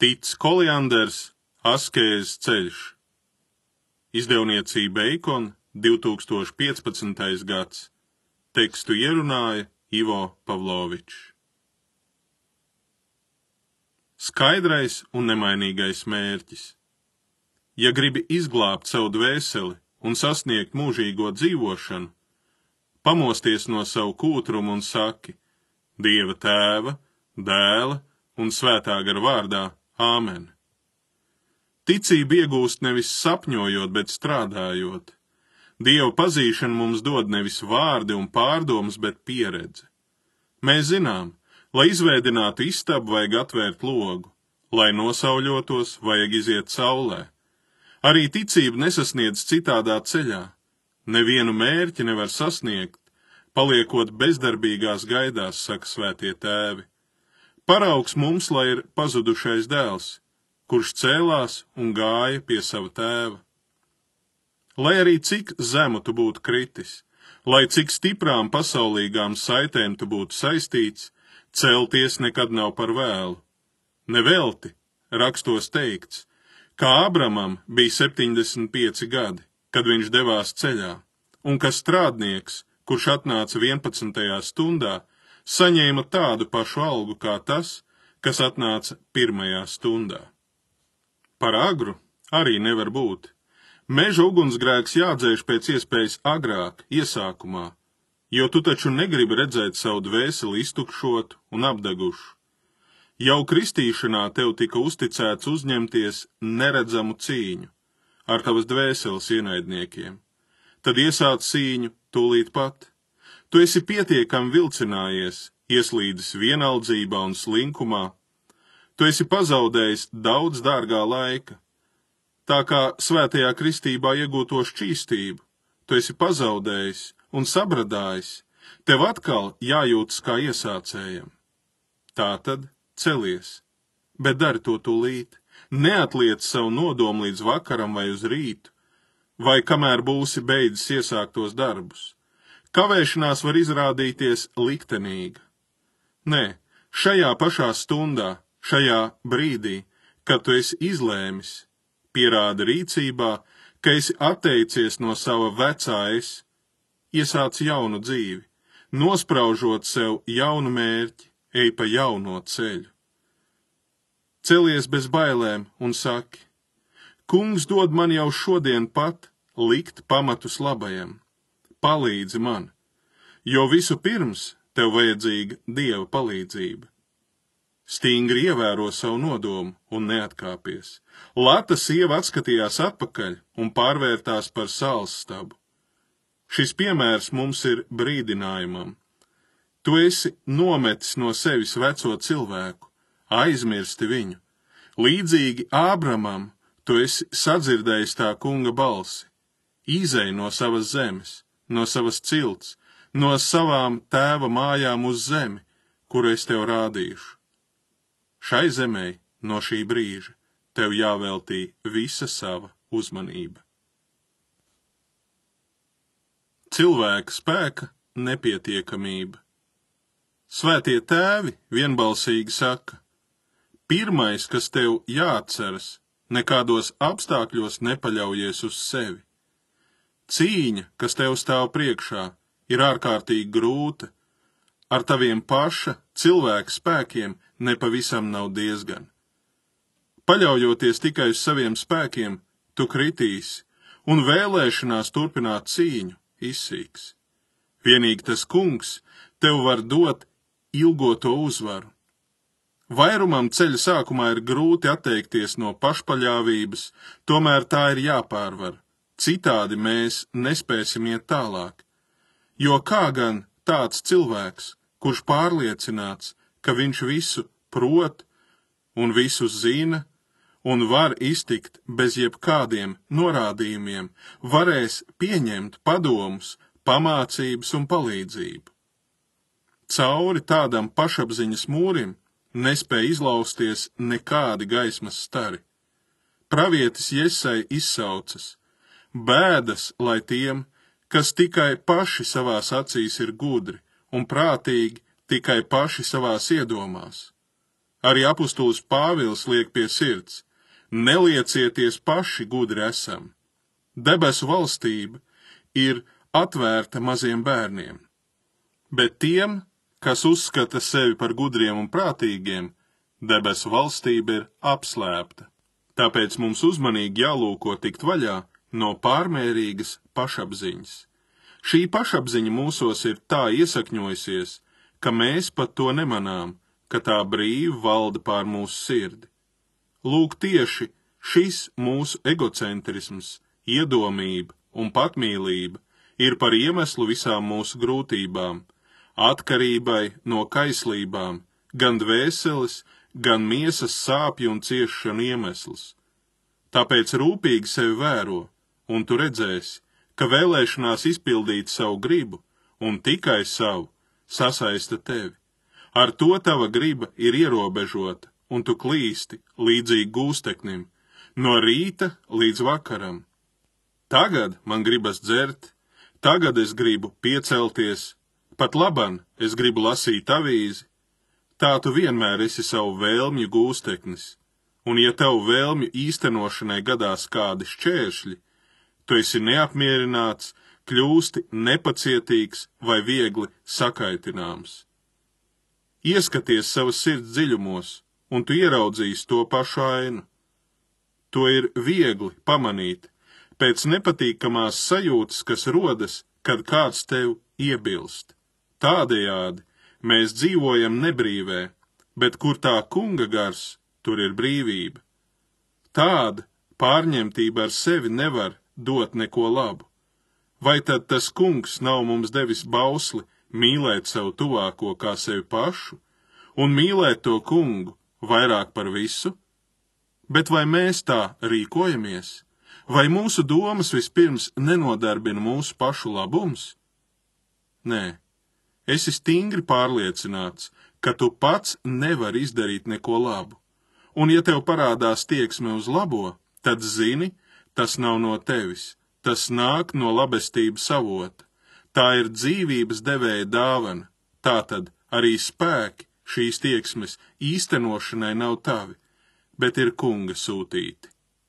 Tic Kolianders, Askēzes ceļš. Izdevniecība Eikon, 2015. gads. Tekstu ierunāja Ivo Pavlovičs. Skaidrais un nemainīgais mērķis. Ja gribi izglābt savu dvēseli un sasniegt mūžīgo dzīvošanu, pamosties no savu kūtrumu un saki: Dieva Tēva, Dēla un Svētā gara vārdā, Āmen. Ticība iegūst nevis sapņojot, bet strādājot. Dieva pazīšana mums dod nevis vārdi un pārdomas, bet pieredze. Mēs zinām, lai izveidinātu istabu, vajag atvērt logu, lai nosauļotos, vajag iziet saulē. Arī ticība nesasniedz citādā ceļā. Nevienu mērķi nevar sasniegt, paliekot bezdarbīgās gaidās, saka svētie tēvi. Paraugs mums, lai ir pazudušais dēls, kurš cēlās un gāja pie sava tēva. Lai arī cik zemu tu būtu kritis, lai cik stiprām pasaulīgām saitēm tu būtu saistīts, celties nekad nav par vēlu. Nevelti, rakstos teikts, kā Abramam bija 75 gadi, kad viņš devās ceļā, un ka strādnieks, kurš atnāca 11. stundā, saņēma tādu pašu algu kā tas, kas atnāca 1. stundā. Par agru arī nevar būt. Meža ugunsgrēks jādzēš pēc iespējas agrāk, iesākumā, jo tu taču negribi redzēt savu dvēseli iztukšotu un apdegušu. Jau kristīšanā tev tika uzticēts uzņemties neredzamu cīņu ar tavas dvēseles ienaidniekiem. Tad iesāc cīņu tūlīt pat. Tu esi pietiekami vilcinājies, ieslīdis vienaldzībā un slinkumā. Tu esi pazaudējis daudz dārgā laika. Tā kā svētajā kristībā iegūto šķīstību, tu esi pazaudējis un sabradājis, tev atkal jājūtas kā iesācējam. Tātad celies, bet dari to tūlīt, neatliec savu nodomu līdz vakaram vai uz rītu, vai kamēr būsi beidzis iesāktos darbus. Kavēšanās var izrādīties liktenīga. Nē, šajā pašā stundā, šajā brīdī, kad tu esi izlēmis, pierāda rīcībā, ka esi atteicies no sava vecā es, iesāc jaunu dzīvi, nospraužot sev jaunu mērķi, ej pa jauno ceļu. Celies bez bailēm un saki: Kungs dod man jau šodien pat likt pamatus labajam. Palīdzi man, jo visu pirms tev vajadzīga Dieva palīdzība. Stingri ievēro savu nodomu un neatkāpies. Lata sieva atskatījās atpakaļ un pārvērtās par salsstabu. Šis piemērs mums ir brīdinājumam. Tu esi nometis no sevis veco cilvēku, aizmirsti viņu. Līdzīgi Ābramam, tu esi sadzirdējis tā kunga balsi. Izej no savas zemes, no savas cilts, no savām tēva mājām uz zemi, kuru es tev rādīšu. Šai zemē, no šī brīža, tev jāveltī visa sava uzmanība. Cilvēka spēka nepietiekamība. Svētie tēvi vienbalsīgi saka: pirmais, kas tev jāatceras, nekādos apstākļos nepaļaujies uz sevi. Cīņa, kas tev stāv priekšā, ir ārkārtīgi grūta. Ar taviem paša cilvēka spēkiem nepavisam nav diezgan. Paļaujoties tikai uz saviem spēkiem, tu kritīsi, un vēlēšanās turpināt cīņu izsīks. Vienīgi tas kungs tev var dot ilgoto uzvaru. Vairumam ceļa sākumā ir grūti atteikties no pašpaļāvības, tomēr tā ir jāpārvar. Citādi mēs nespēsim iet tālāk. Jo kā gan tāds cilvēks, kurš pārliecināts, ka viņš visu prot un visu zina un var iztikt bez jebkādiem norādījumiem, varēs pieņemt padomus, pamācības un palīdzību. Cauri tādam pašapziņas mūrim nespēja izlausties nekādi gaismas stari. Pravietis Jesai izsaucas: bēdas, lai tiem, kas tikai paši savās acīs ir gudri un prātīgi tikai paši savās iedomās. Arī apustulis Pāvils liek pie sirds: neliecieties paši gudri esam. Debesu valstība ir atvērta maziem bērniem, bet tiem, kas uzskata sevi par gudriem un prātīgiem, debesu valstība ir apslēpta. Tāpēc mums uzmanīgi jālūko tikt vaļā no pārmērīgas pašapziņas. Šī pašapziņa mūsos ir tā iesakņojusies, ka mēs pat to nemanām, ka tā brīvi valda pār mūsu sirdi. Lūk, tieši šis mūsu egocentrisms, iedomība un patmīlība ir par iemeslu visām mūsu grūtībām, atkarībai no kaislībām, gan dvēseles, gan miesas sāpju un ciešanu iemesls. Tāpēc rūpīgi sevi vēro, un tu redzēsi, ka vēlēšanās izpildīt savu gribu, un tikai savu, sasaista tevi. Ar to tava griba ir ierobežota, un tu klīsti līdzīgi gūsteknim, no rīta līdz vakaram. Tagad man gribas dzert, tagad es gribu piecelties, pat laban es gribu lasīt avīzi. Tā tu vienmēr esi savu vēlmju gūsteknis, un ja tev vēlmju īstenošanai gadās kādi šķēršļi, tu esi neapmierināts, kļūsti nepacietīgs vai viegli sakaitināms. Ieskaties savas sirds dziļumos, un tu ieraudzīsi to pašu ainu. To ir viegli pamanīt pēc nepatīkamās sajūtas, kas rodas, kad kāds tev iebilst. Tādējādi mēs dzīvojam nebrīvē, bet kur tā kunga gars, tur ir brīvība. Tāda pārņemtība ar sevi nevar dot neko labu. Vai tad tas kungs nav mums devis bausli mīlēt savu tuvāko kā sevi pašu, un mīlēt to kungu vairāk par visu? Bet vai mēs tā rīkojamies? Vai mūsu domas vispirms nenodarbina mūsu pašu labums? Nē, esi stingri pārliecināts, ka tu pats nevari izdarīt neko labu, un ja tev parādās tieksme uz labo, tad zini, tas nav no tevis, tas nāk no labestības avota. Tā ir dzīvības devēja dāvana, tātad arī spēki šīs tieksmes īstenošanai nav tavi, bet ir kunga sūtīti.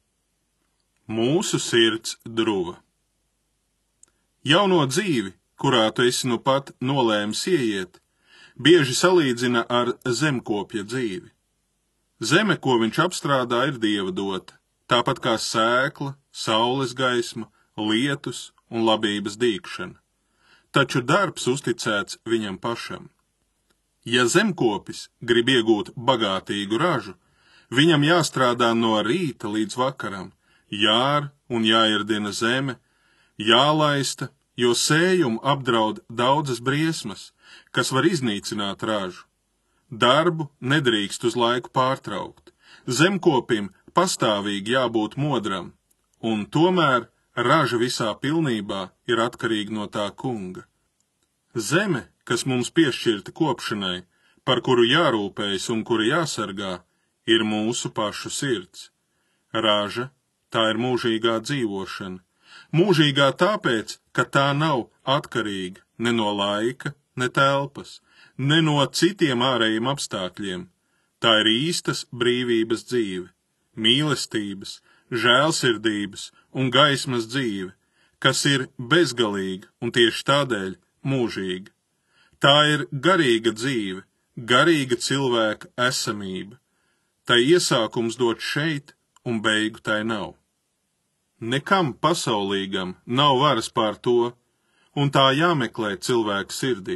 Mūsu sirds druva. Jauno dzīvi, kurā tu esi nu pat nolēmis ieiet, bieži salīdzina ar zemkopja dzīvi. Zeme, ko viņš apstrādā, ir Dieva dota, tāpat kā sēkla, saules gaisma, lietus un labības dīkšana. Taču darbs uzticēts viņam pašam. Ja zemkopis grib iegūt bagātīgu ražu, viņam jāstrādā no rīta līdz vakaram, jār un jāirdina zeme, jālaista, jo sējumu apdraud daudzas briesmas, kas var iznīcināt ražu. Darbu nedrīkst uz laiku pārtraukt, zemkopim pastāvīgi jābūt modram, un tomēr raža visā pilnībā ir atkarīga no tā kunga. Zeme, kas mums piešķirta kopšanai, par kuru jārūpējas un kuru jāsargā, ir mūsu pašu sirds. Raža, tā ir mūžīgā dzīvošana. Mūžīgā tāpēc, ka tā nav atkarīga ne no laika, ne telpas, ne no citiem ārējiem apstākļiem. Tā ir īstas brīvības dzīve, mīlestības, žēlsirdības un gaismas dzīve, kas ir bezgalīga un tieši tādēļ mūžīga. Tā ir garīga dzīve, garīga cilvēka esamība. Tai iesākums dot šeit un beigu tai nav. Nekam pasaulīgam nav varas pār to, un tā jāmeklē cilvēka sirdī.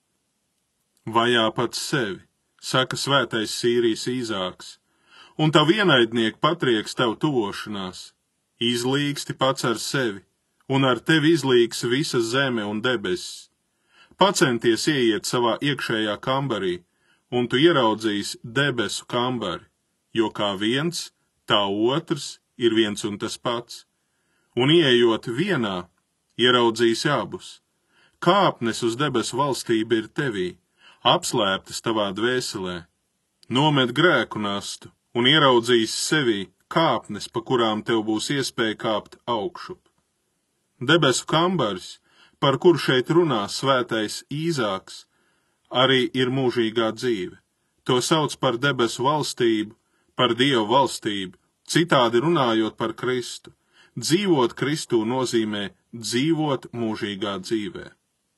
Vajā pats sevi, saka svētais Sīrijs Īzāks, un tavu ienaidnieku patrieks tavu tuvošanās. Izlīgsti pats ar sevi, un ar tevi izlīgs visa zeme un debesis. Pacenties ieiet savā iekšējā kambarī, un tu ieraudzīsi debesu kambari, jo kā viens, tā otrs ir viens un tas pats. Un ieejot vienā, ieraudzīsi abus. Kāpnes uz debesu valstību ir tevī, apslēptas tavā dvēselē. Nomet grēku nastu un ieraudzīsi sevī kāpnes, pa kurām tev būs iespēja kāpt augšup. Debesu kambaris, par kuru šeit runā svētais Īzāks, arī ir mūžīgā dzīve. To sauc par debesu valstību, par Dievu valstību, citādi runājot par Kristu. Dzīvot Kristū nozīmē dzīvot mūžīgā dzīvē.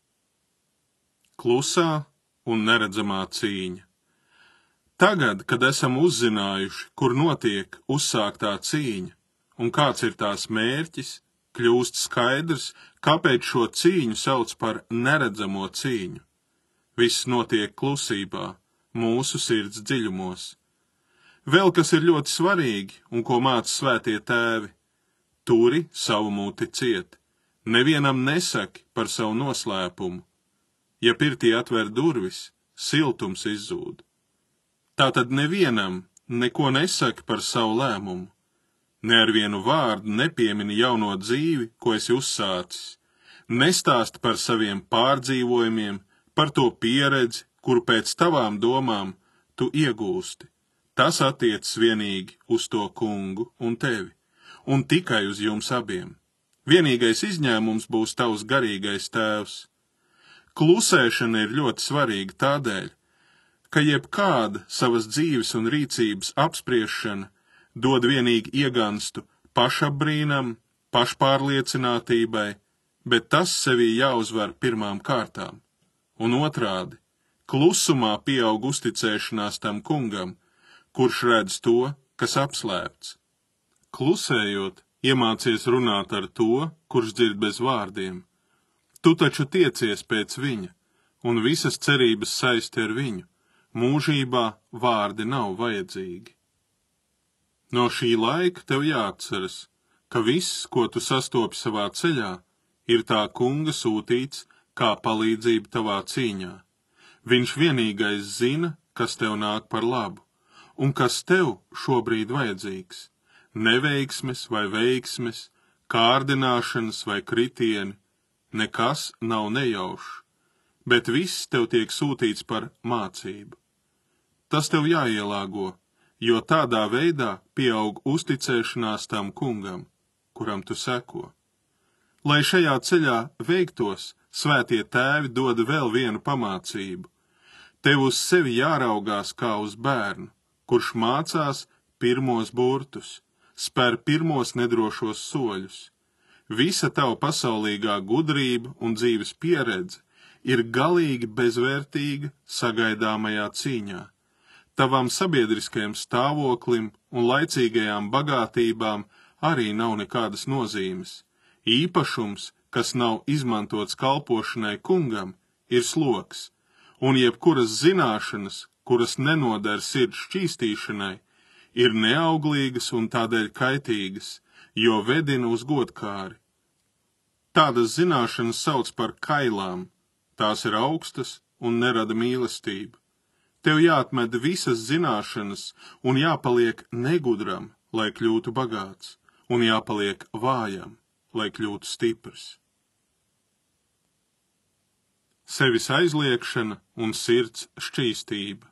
Klusā un neredzamā cīņa. Tagad, kad esam uzzinājuši, kur notiek uzsāktā cīņa un kāds ir tās mērķis, kļūst skaidrs, kāpēc šo cīņu sauc par neredzamo cīņu. Viss notiek klusībā, mūsu sirds dziļumos. Vēl kas ir ļoti svarīgi un ko māca svētie tēvi. Turi savu muti ciet, nevienam nesaki par savu noslēpumu. Ja pirtī atver durvis, siltums izzūd. Tātad nevienam neko nesaki par savu lēmumu. Ne ar vienu vārdu nepiemini jauno dzīvi, ko esi uzsācis. Nestāsti par saviem pārdzīvojumiem, par to pieredzi, kuru pēc tavām domām tu iegūsti. Tas attiecas vienīgi uz to kungu un tevi, un tikai uz jums abiem. Vienīgais izņēmums būs tavs garīgais tēvs. Klusēšana ir ļoti svarīga tādēļ, ka jebkāda savas dzīves un rīcības apspriešana dod vienīgi ieganstu pašapbrīnam, pašpārliecinātībai, bet tas sevī jāuzvar pirmām kārtām. Un otrādi, klusumā pieaug uzticēšanās tam kungam, kurš redz to, kas apslēpts. Klusējot, iemācies runāt ar to, kurš dzird bez vārdiem. Tu taču tiecies pēc viņa, un visas cerības saisti ar viņu. Mūžībā vārdi nav vajadzīgi. No šī laika tev jāatceras, ka viss, ko tu sastopi savā ceļā, ir tā kunga sūtīts kā palīdzība tavā cīņā. Viņš vienīgais zina, kas tev nāk par labu, un kas tev šobrīd vajadzīgs. Neveiksmes vai veiksmes, kārdināšanas vai kritieni, nekas nav nejaušs, bet viss tev tiek sūtīts par mācību. Tas tev jāielāgo, jo tādā veidā pieaug uzticēšanās tam kungam, kuram tu seko. Lai šajā ceļā veiktos, svētie tēvi dod vēl vienu pamācību. Tev uz sevi jāraugās kā uz bērnu, kurš mācās pirmos burtus, spēr pirmos nedrošos soļus. Visa tava pasaulīgā gudrība un dzīves pieredze ir galīgi bezvērtīga sagaidāmajā cīņā. Tavam sabiedriskajam stāvoklim un laicīgajām bagātībām arī nav nekādas nozīmes. Īpašums, kas nav izmantots kalpošanai kungam, ir sloks, un jebkuras zināšanas, kuras nenoder sirds šķīstīšanai, ir neauglīgas un tādēļ kaitīgas, jo vedina uz godkāri. Tādas zināšanas sauc par kailām, tās ir augstas un nerada mīlestību. Tev jāatmet visas zināšanas un jāpaliek negudram, lai kļūtu bagāts, un jāpaliek vājam, lai kļūtu stiprs. Sevis aizliekšana un sirds šķīstība.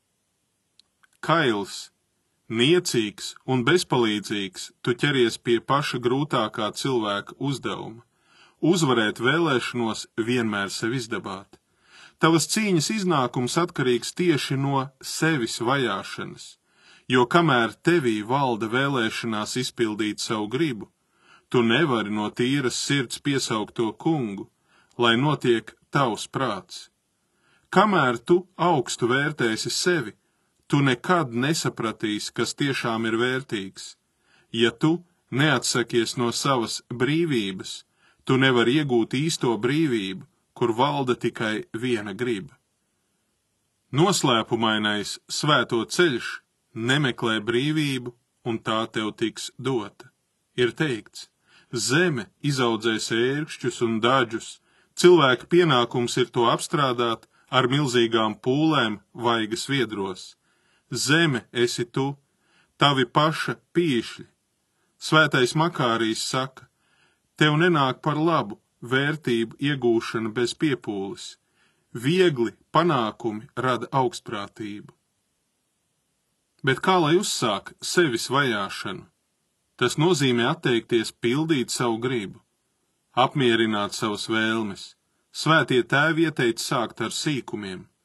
Kails, niecīgs un bezpalīdzīgs, tu ķeries pie paša grūtākā cilvēka uzdevuma. Uzvarēt vēlēšanos vienmēr sev izdabāt. Tavas cīņas iznākums atkarīgs tieši no sevis vajāšanas, jo kamēr tevī valda vēlēšanās izpildīt savu gribu, tu nevari no tīras sirds piesaukt to kungu, lai notiek tavs prāts. Kamēr tu augstu vērtēsi sevi, tu nekad nesapratīsi, kas tiešām ir vērtīgs. Ja tu neatsakies no savas brīvības, tu nevari iegūt īsto brīvību, kur valda tikai viena griba. Noslēpumainais svēto ceļš nemeklē brīvību, un tā tev tiks dota. Ir teikts, zeme izaudzēs ērkšķus un daļus, cilvēka pienākums ir to apstrādāt ar milzīgām pūlēm vaigas viedros. Zeme esi tu, tavi paša pīšļi. Svētais Makārijs saka, tev nenāk par labu vērtību iegūšana bez piepūles. Viegli panākumi rada augstprātību. Bet kā lai uzsāk sevis vajāšanu? Tas nozīmē atteikties pildīt savu gribu, apmierināt savas vēlmes. Svētie tēvi ieteica sākt ar sīkumiem.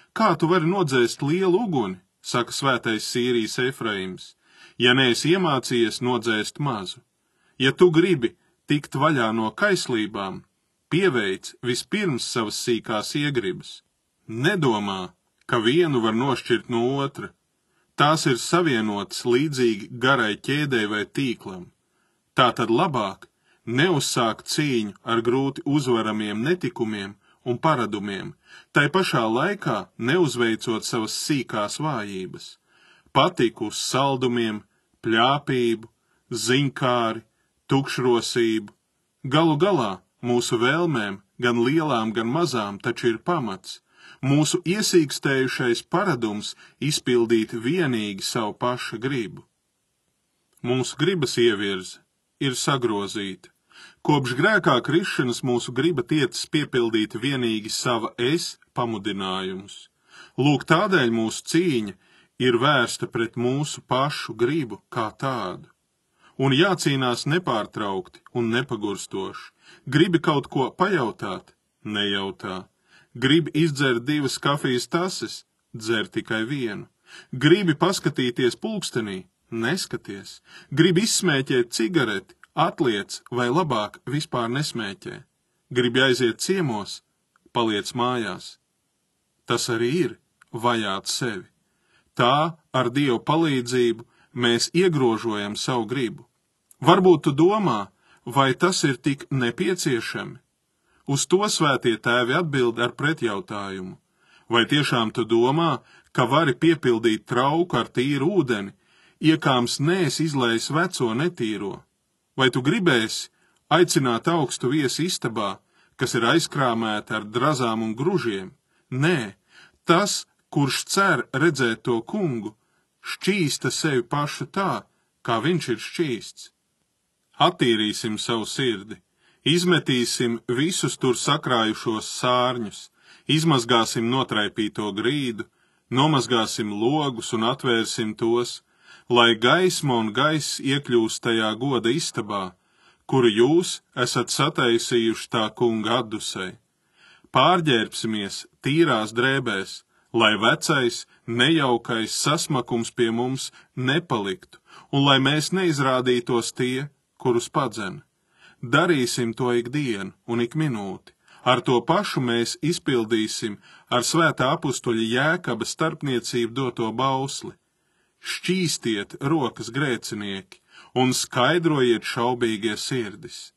Kā tu vari nodzēst lielu uguni, saka svētais Sīrijas Efraims, ja neesi iemācījies nodzēst mazu? Ja tu gribi tikt vaļā no kaislībām, pieveic vispirms savas sīkās iegribas. Nedomā, ka vienu var nošķirt no otra. Tās ir savienotas līdzīgi garai ķēdei vai tīklam. Tātad labāk neuzsākt cīņu ar grūti uzvaramiem netikumiem un paradumiem, tai pašā laikā neuzveicot savas sīkās vājības, patiku uz saldumiem, pļāpību, ziņkāri, tukšrosību. Galu galā mūsu vēlmēm, gan lielām, gan mazām, taču ir pamats. Mūsu iesīkstējušais paradums izpildīt vienīgi savu paša gribu. Mūsu gribas ievirze ir sagrozīta. Kopš grēkā krišanas mūsu griba tiecas piepildīt vienīgi sava es pamudinājumus. Lūk, tādēļ mūsu cīņa ir vērsta pret mūsu pašu gribu kā tādu. Un jācīnās nepārtraukti un nepagurstoši. Gribi kaut ko pajautāt? Nejautā. Gribi izdzert 2 kafijas tases? Dzer tikai vienu. Gribi paskatīties pulkstenī? Neskaties. Gribi izsmēķēt cigareti? Atliec vai labāk vispār nesmēķē. Gribi aiziet ciemos? Paliec mājās. Tas arī ir vajāt sevi. Tā ar Dievu palīdzību mēs iegrožojam savu gribu. Varbūt tu domā, vai tas ir tik nepieciešami? Uz to svētie tēvi atbild ar pretjautājumu. Vai tiešām tu domā, ka vari piepildīt trauku ar tīru ūdeni, iekāms nēs izlējis veco netīro? Vai tu gribēsi aicināt augstu viesi istabā, kas ir aizkrāmēta ar drazām un gružiem? Nē, tas, kurš cer redzēt to kungu, šķīsta sevi pašu tā, kā viņš ir šķīsts. Attīrīsim savu sirdi. Izmetīsim visus tur sakrājušos sārņus, izmazgāsim notraipīto grīdu, nomazgāsim logus un atvērsim tos, lai gaisma un gaiss iekļūst tajā goda istabā, kuru jūs esat sataisījuši tā kunga atdusei. Pārģērbsimies tīrās drēbēs, lai vecais, nejaukais sasmakums pie mums nepaliktu, un lai mēs neizrādītos tie, kurus padzen. Darīsim to ikdienu un ik minūti. Ar to pašu mēs izpildīsim ar svētā apustuļa Jēkaba starpniecību doto bausli. Šķīstiet rokas grēcinieki un skaidrojiet šaubīgie sirdis.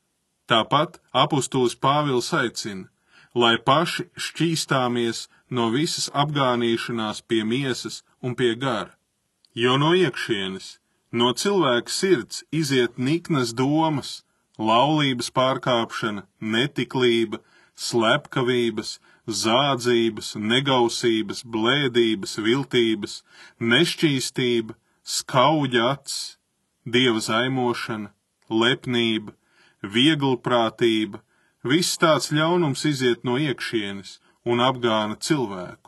Tāpat apustulis Pāvils aicina, lai paši šķīstāmies no visas apgānīšanās pie miesas un pie gara. Jo no iekšienes, no cilvēka sirds iziet niknas domas, laulības pārkāpšana, netiklība, slepkavības, zādzības, negausības, blēdības, viltības, nešķīstība, skauģa acs, dieva zaimošana, lepnība, vieglprātība, viss tāds ļaunums iziet no iekšienes un apgāna cilvēku.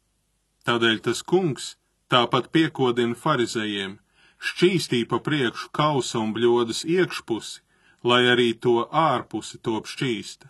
Tādēļ tas kungs tāpat piekodina farizejiem, šķīstī pa priekšu kausa un bļodas iekšpusi, lai arī to ārpusi top šķīsta.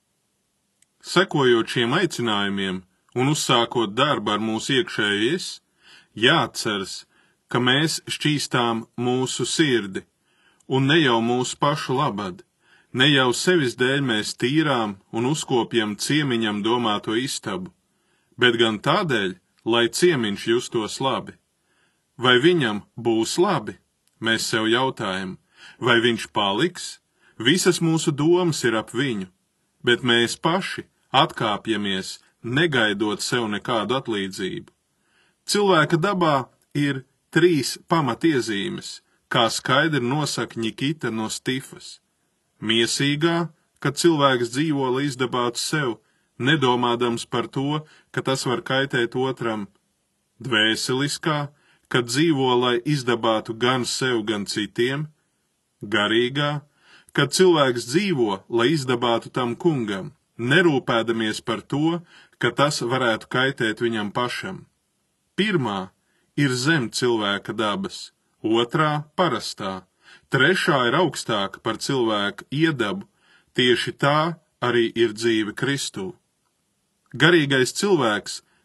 Sekojot šiem aicinājumiem un uzsākot darbu ar mūsu iekšējies, jāatceras, ka mēs šķīstām mūsu sirdi, un ne jau mūsu pašu labad, ne jau sevis dēļ mēs tīrām un uzkopjam ciemiņam domāto istabu, bet gan tādēļ, lai ciemiņš justos labi. Vai viņam būs labi? Mēs sev jautājam, vai viņš paliks? Visas mūsu domas ir ap viņu, bet mēs paši atkāpjamies, negaidot sev nekādu atlīdzību. Cilvēka dabā ir 3 pamatiezīmes, kā skaidri nosaka Nikita no Stifas. Miesīgā, kad cilvēks dzīvo, lai izdabātu sev, nedomādams par to, ka tas var kaitēt otram. Dvēseliskā, kad dzīvo, lai izdabātu gan sev, gan citiem. Garīgā, kad cilvēks dzīvo, lai izdabātu tam kungam, nerūpēdamies par to, ka tas varētu kaitēt viņam pašam. Pirmā ir zem cilvēka dabas, otrā parastā, trešā ir augstāka par cilvēka iedabu, tieši tā arī ir dzīve Kristū. Garīgais cilvēks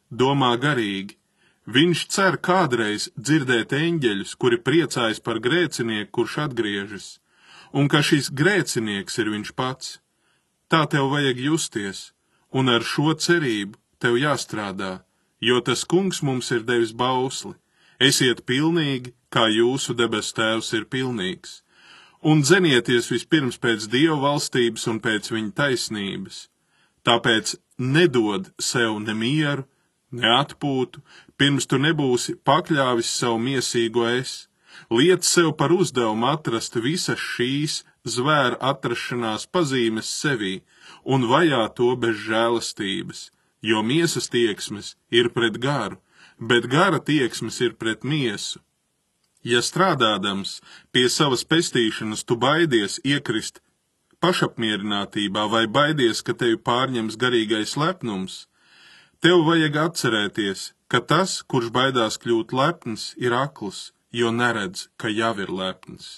domā garīgi. Viņš cer kādreiz dzirdēt eņģeļus, kuri priecājas par grēcinieku, kurš atgriežas, un ka šis grēcinieks ir viņš pats. Tā tev vajag justies, un ar šo cerību tev jāstrādā, jo tas kungs mums ir devis bausli. Esiet pilnīgi, kā jūsu debesu tēvs ir pilnīgs. Un dzenieties vispirms pēc Dieva valstības un pēc viņa taisnības. Tāpēc nedod sev ne mieru, ne atpūtu, pirms tu nebūsi pakļāvis savu miesīgo es. Liec sev par uzdevumu atrast visas šīs zvēra atrašanās pazīmes sevī un vajā to bez žēlastības, jo miesas tieksmes ir pret garu, bet gara tieksmes ir pret miesu. Ja strādādams pie savas pestīšanas tu baidies iekrist pašapmierinātībā vai baidies, ka tevi pārņems garīgais lepnums, tev vajag atcerēties, ka tas, kurš baidās kļūt lepns, ir akls, jo neredz, ka jau ir lepns.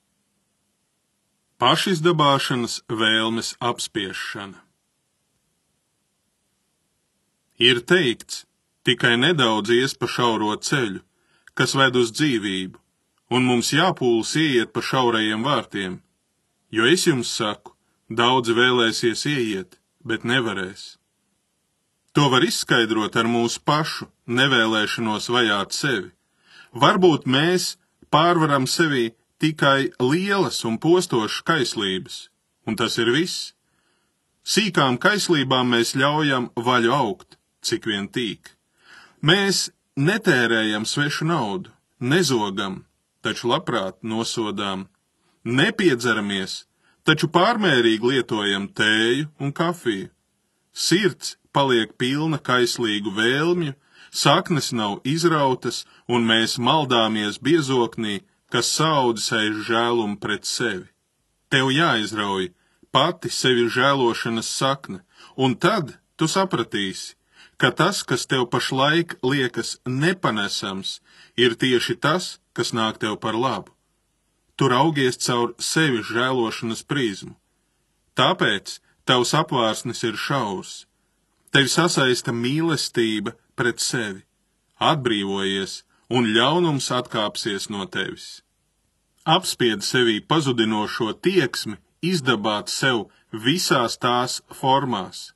Pašizdabāšanas vēlmes apspiešana. Ir teikts, tikai nedaudz ies pa šauro ceļu, kas ved uz dzīvību, un mums jāpūlas ieiet pa šaurajiem vārtiem, jo es jums saku, daudzi vēlēsies ieiet, bet nevarēs. To var izskaidrot ar mūsu pašu nevēlēšanos vajāt sevi. Varbūt mēs pārvaram sevī tikai lielas un postošas kaislības, un tas ir viss. Sīkām kaislībām mēs ļaujam vaļu augt, cik vien tīk. Mēs netērējam svešu naudu, nezogam, taču labprāt nosodām, nepiedzeramies, taču pārmērīgi lietojam tēju un kafiju. Sirds paliek pilna kaislīgu vēlmju, saknes nav izrautas, un mēs maldāmies biezoknī, kas saudis aiz žēlumu pret sevi. Tev jāizrauj pati sevi žēlošanas sakne, un tad tu sapratīsi, ka tas, kas tev pašlaik liekas nepanesams, ir tieši tas, kas nāk tev par labu. Tu raugies caur sevi žēlošanas prizmu. Tāpēc tavs apvārsnis ir šaurs. Tevi sasaista mīlestība pret sevi. Atbrīvojies, un ļaunums atkāpsies no tevis. Apspied sevī pazudinošo tieksmi, izdabāt sev visās tās formās.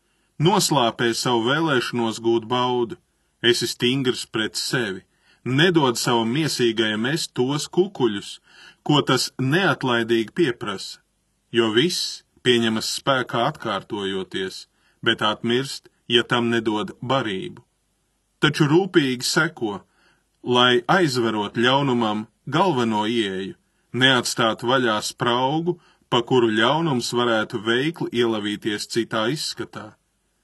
Noslāpē savu vēlēšanos gūt baudu, esi stingrs pret sevi, nedod savam miesīgajam ēst tos kukuļus, ko tas neatlaidīgi pieprasa, jo viss pieņemas spēkā atkārtojoties, bet atmirst, ja tam nedod barību. Taču rūpīgi seko, lai aizverot ļaunumam galveno ieeju, neatstāt vaļā spraugu, pa kuru ļaunums varētu veikli ielavīties citā izskatā.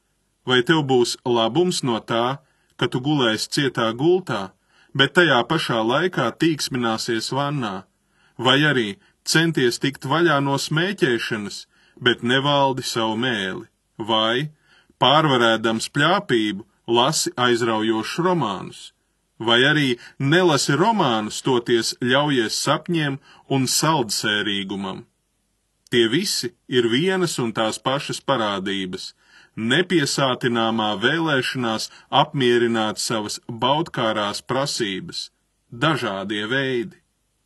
Vai tev būs labums no tā, ka tu gulēsi cietā gultā, bet tajā pašā laikā tīksmināsies vannā, vai arī centies tikt vaļā no smēķēšanas, bet nevaldi savu mēli, vai, pārvarēdams pļāpību, lasi aizraujošus romānus, vai arī nelasi romānus, toties ļaujies sapņiem un saldsērīgumam. Tie visi ir vienas un tās pašas parādības, nepiesātināmā vēlēšanās apmierināt savas baudkārās prasības, dažādie veidi.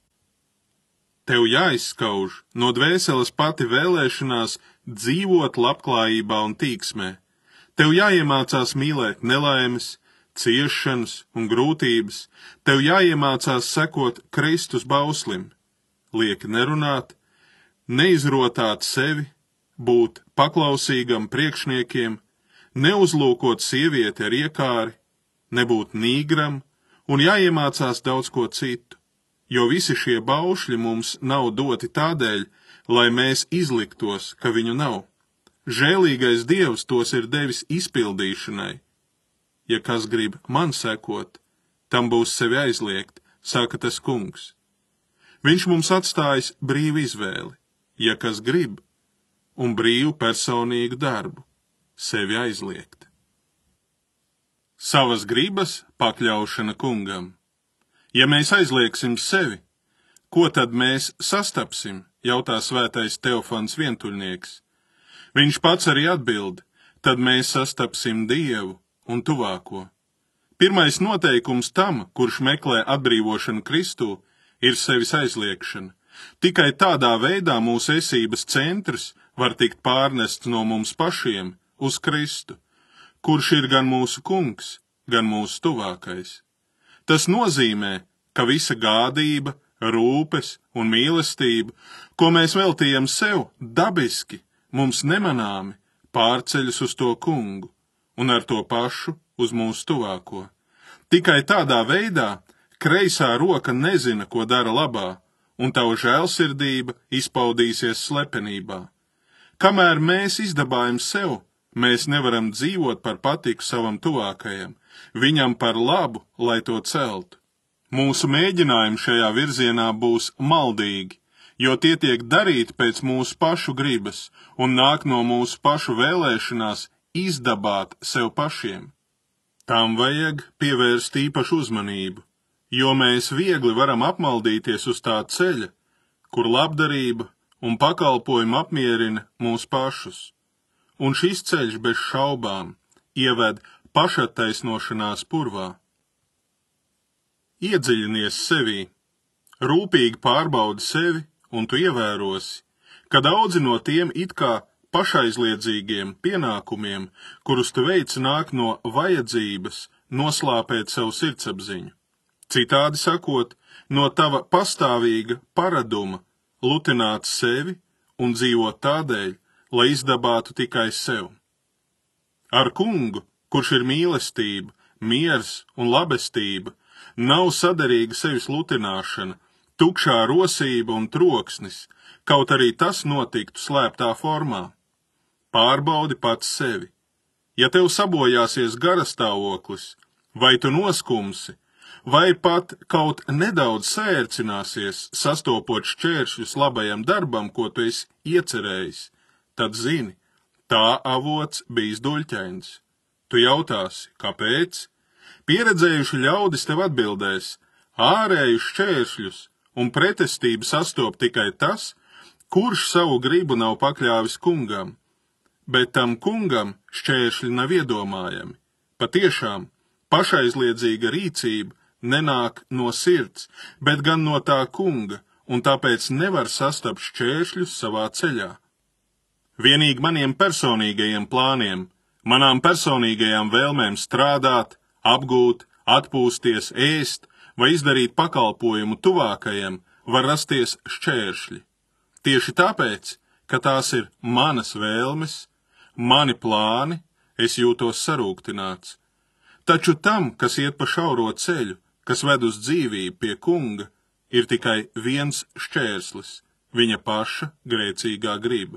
Tev jāizskauž no dvēseles pati vēlēšanās dzīvot labklājībā un tīksmē. Tev jāiemācās mīlēt nelaimes, ciešanas un grūtības, tev jāiemācās sekot Kristus bauslim, lieki nerunāt, neizrotāt sevi, būt paklausīgam priekšniekiem, neuzlūkot sievieti ar iekāri, nebūt nīgram un jāiemācās daudz ko citu, jo visi šie baušļi mums nav doti tādēļ, lai mēs izliktos, ka viņu nav. Žēlīgais Dievs tos ir devis izpildīšanai. Ja kas grib man sekot, tam būs sevi aizliegt, saka tas kungs. Viņš mums atstājis brīvu izvēli, ja kas grib, un brīvu personīgu darbu, sevi aizliegt. Savas gribas pakļaušana kungam. Ja mēs aizliegsim sevi, ko tad mēs sastapsim, jautā svētais Teofans vientuļnieks. Viņš pats arī atbild, tad mēs sastapsim Dievu, un tuvāko. Pirmais noteikums tam, kurš meklē atbrīvošanu Kristū, ir sevis aizliekšana. Tikai tādā veidā mūsu esības centrs var tikt pārnests no mums pašiem uz Kristu, kurš ir gan mūsu kungs, gan mūsu tuvākais. Tas nozīmē, ka visa gādība, rūpes un mīlestība, ko mēs veltījam sev dabiski, mums nemanāmi pārceļas uz to kungu un ar to pašu uz mūsu tuvāko. Tikai tādā veidā kreisā roka nezina, ko dara labā, un tava žēlsirdība izpaudīsies slepenībā. Kamēr mēs izdabājam sev, mēs nevaram dzīvot par patiku savam tuvākajam, viņam par labu, lai to celtu. Mūsu mēģinājumi šajā virzienā būs maldīgi, jo tie tiek darīti pēc mūsu pašu gribas un nāk no mūsu pašu vēlēšanās izdabāt sev pašiem. Tam vajag pievērst īpašu uzmanību, jo mēs viegli varam apmaldīties uz tā ceļa, kur labdarība un pakalpojumi apmierina mūs pašus. Un šis ceļš bez šaubām ieved pašattaisnošanās purvā. Iedziļinies sevī, rūpīgi pārbaudi sevi, un tu ievērosi, ka daudzi no tiem it kā pašaizliedzīgiem pienākumiem, kurus tu veici, nāk no vajadzības noslāpēt savu sirdsapziņu. Citādi sakot, no tava pastāvīga paraduma lutināt sevi un dzīvot tādēļ, lai izdabātu tikai sev. Ar kungu, kurš ir mīlestība, miers un labestība, nav saderīga sevis lutināšana, tukšā rosība un troksnis, kaut arī tas notiktu slēptā formā. Pārbaudi pats sevi. Ja tev sabojāsies garastāvoklis, vai tu noskumsi, vai pat kaut nedaudz sērcināsies, sastopot šķēršļus labajam darbam, ko tu esi iecerējis, tad zini, tā avots bijis duļķains. Tu jautāsi, kāpēc? Pieredzējuši ļaudis tev atbildēs, ārējus šķēršļus un pretestību sastop tikai tas, kurš savu gribu nav pakļāvis kungam, bet tam kungam šķēršļi nav iedomājami. Patiešām, pašaizliedzīga rīcība nenāk no sirds, bet gan no tā kunga, un tāpēc nevar sastapt šķēršļus savā ceļā. Vienīgi maniem personīgajiem plāniem, manām personīgajām vēlmēm strādāt, apgūt, atpūsties, ēst vai izdarīt pakalpojumu tuvākajam, var rasties šķēršļi. Tieši tāpēc, ka tās ir manas vēlmes, mani plāni, es jūtos sarūktināts. Taču tam, kas iet pa šauro ceļu, kas ved uz dzīvību pie kunga, ir tikai viens šķērslis – viņa paša grēcīgā griba.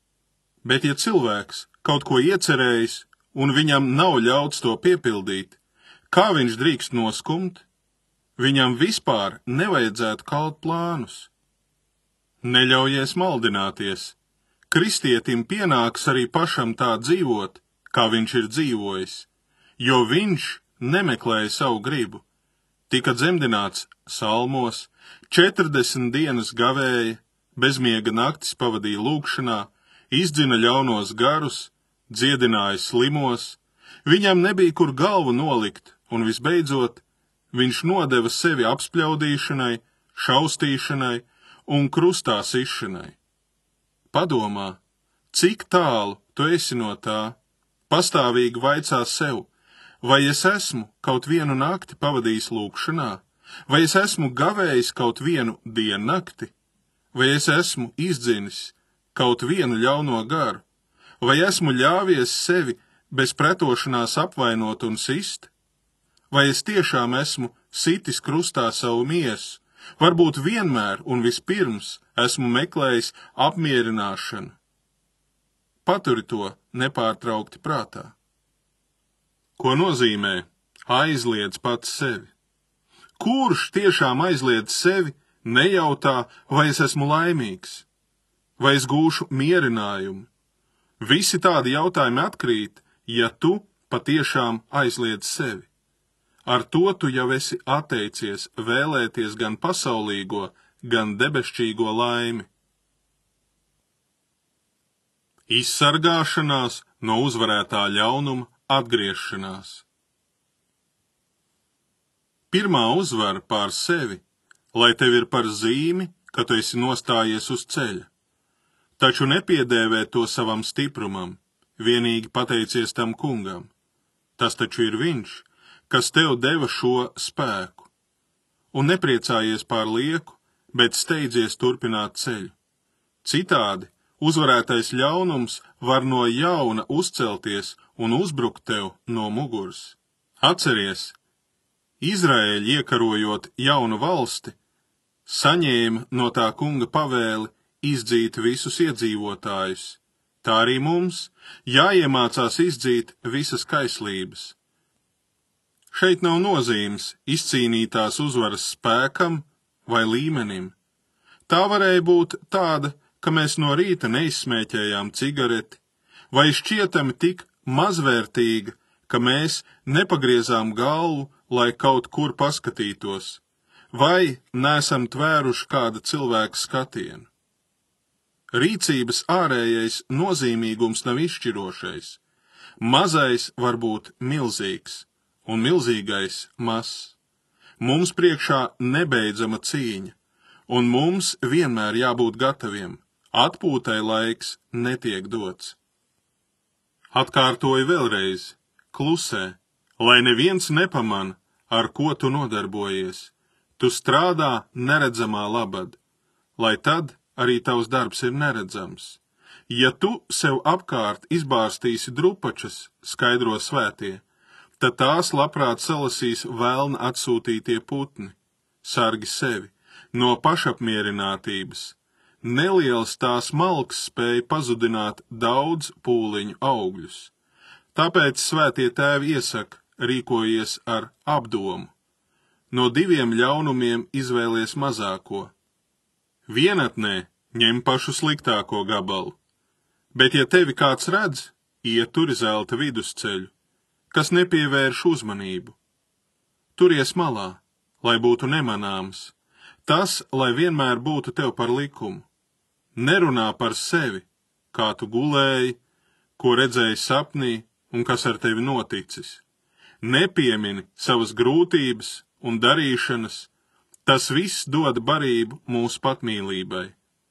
Bet ja cilvēks kaut ko iecerējis un viņam nav ļauts to piepildīt, kā viņš drīkst noskumt? Viņam vispār nevajadzētu kalt plānus. Neļaujies maldināties. Kristietim pienāks arī pašam tā dzīvot, kā viņš ir dzīvojis, jo viņš nemeklēja savu gribu. Tika dzemdināts salmos, 40 dienas gavēja, bezmiega naktis pavadīja lūgšanā, izdzina ļaunos garus, dziedināja slimos, viņam nebija kur galvu nolikt, un visbeidzot, viņš nodeva sevi apspļaudīšanai, šaustīšanai un krustā sišanai. Padomā, cik tālu tu esi no tā, pastāvīgi vaicā sev, vai es esmu kaut vienu nakti pavadījis lūgšanā, vai es esmu gavējis kaut vienu diennakti, vai es esmu izdzinis kaut vienu ļauno garu, vai esmu ļāvies sevi bez pretošanās apvainot un sist, vai es tiešām esmu sitis krustā savu miesu, varbūt vienmēr un vispirms esmu meklējis apmierināšanu. Paturi to nepārtraukti prātā. Ko nozīmē aizliedz pats sevi? Kurš tiešām aizliedz sevi, nejautā, vai es esmu laimīgs, vai es gūšu mierinājumu? Visi tādi jautājumi atkrīt, ja tu patiešām aizliedz sevi. Ar to tu jau esi atteicies vēlēties gan pasaulīgo, gan debesšķīgo laimi. Izsargāšanās no uzvarētā ļaunuma atgriešanās. Pirmā uzvara pār sevi, lai tev ir par zīmi, ka tu esi nostājies uz ceļa. Taču nepiedēvē to savam stiprumam, vienīgi pateicies tam kungam. Tas taču ir viņš, kas tev deva šo spēku. Un nepriecājies pār lieku, bet steidzies turpināt ceļu. Citādi uzvarētais ļaunums var no jauna uzcelties un uzbrukt tev no muguras. Atceries, Izraēļi iekarojot jaunu valsti, saņēma no tā kunga pavēli izdzīt visus iedzīvotājus. Tā arī mums jāiemācās izdzīt visas kaislības. Šeit nav nozīmes izcīnītās uzvaras spēkam vai līmenim. Tā varēja būt tāda, ka mēs no rīta neizsmēķējām cigareti, vai šķietami tik mazvērtīga, ka mēs nepagriezām galvu, lai kaut kur paskatītos, vai nesam tvēruši kāda cilvēka skatienu. Rīcības ārējais nozīmīgums nav izšķirošais. Mazais var būt milzīgs, un milzīgais mazs. Mums priekšā nebeidzama cīņa, un mums vienmēr jābūt gataviem. Atpūtai laiks netiek dots. Atkārtoju vēlreiz, klusē, lai neviens nepamana, ar ko tu nodarbojies. Tu strādā neredzamā labad, lai tad arī tavs darbs ir neredzams. Ja tu sev apkārt izbārstīsi drupačas, skaidro svētie, tad tās labprāt salasīs vēlna atsūtītie putni. Sargi sevi no pašapmierinātības. Neliels tās malks spēja pazudināt daudz pūliņu augļus. Tāpēc svētie tēvi iesaka, rīkojies ar apdomu. No 2 ļaunumiem izvēlies mazāko. Vienatnē ņem pašu sliktāko gabalu. Bet ja tevi kāds redz, ieturi zelta vidusceļu, kas nepievērš uzmanību. Turies malā, lai būtu nemanāms. Tas, lai vienmēr būtu tev par likumu. Nerunā par sevi, kā tu gulēji, ko redzēji sapnī un kas ar tevi noticis. Nepiemini savas grūtības un darīšanas, tas viss dod barību mūsu patmīlībai.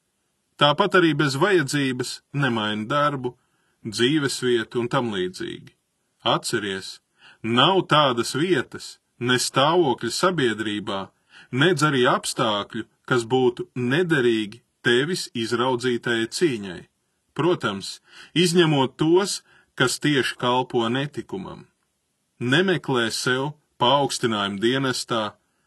Tāpat arī bez vajadzības nemaina darbu, dzīvesvietu un tam līdzīgi. Atceries, nav tādas vietas, ne stāvokļa sabiedrībā, nedz arī apstākļu, kas būtu nederīgi tevis izraudzītajai cīņai. Protams, izņemot tos, kas tieši kalpo netikumam. Nemeklē sev paaugstinājumu dienestā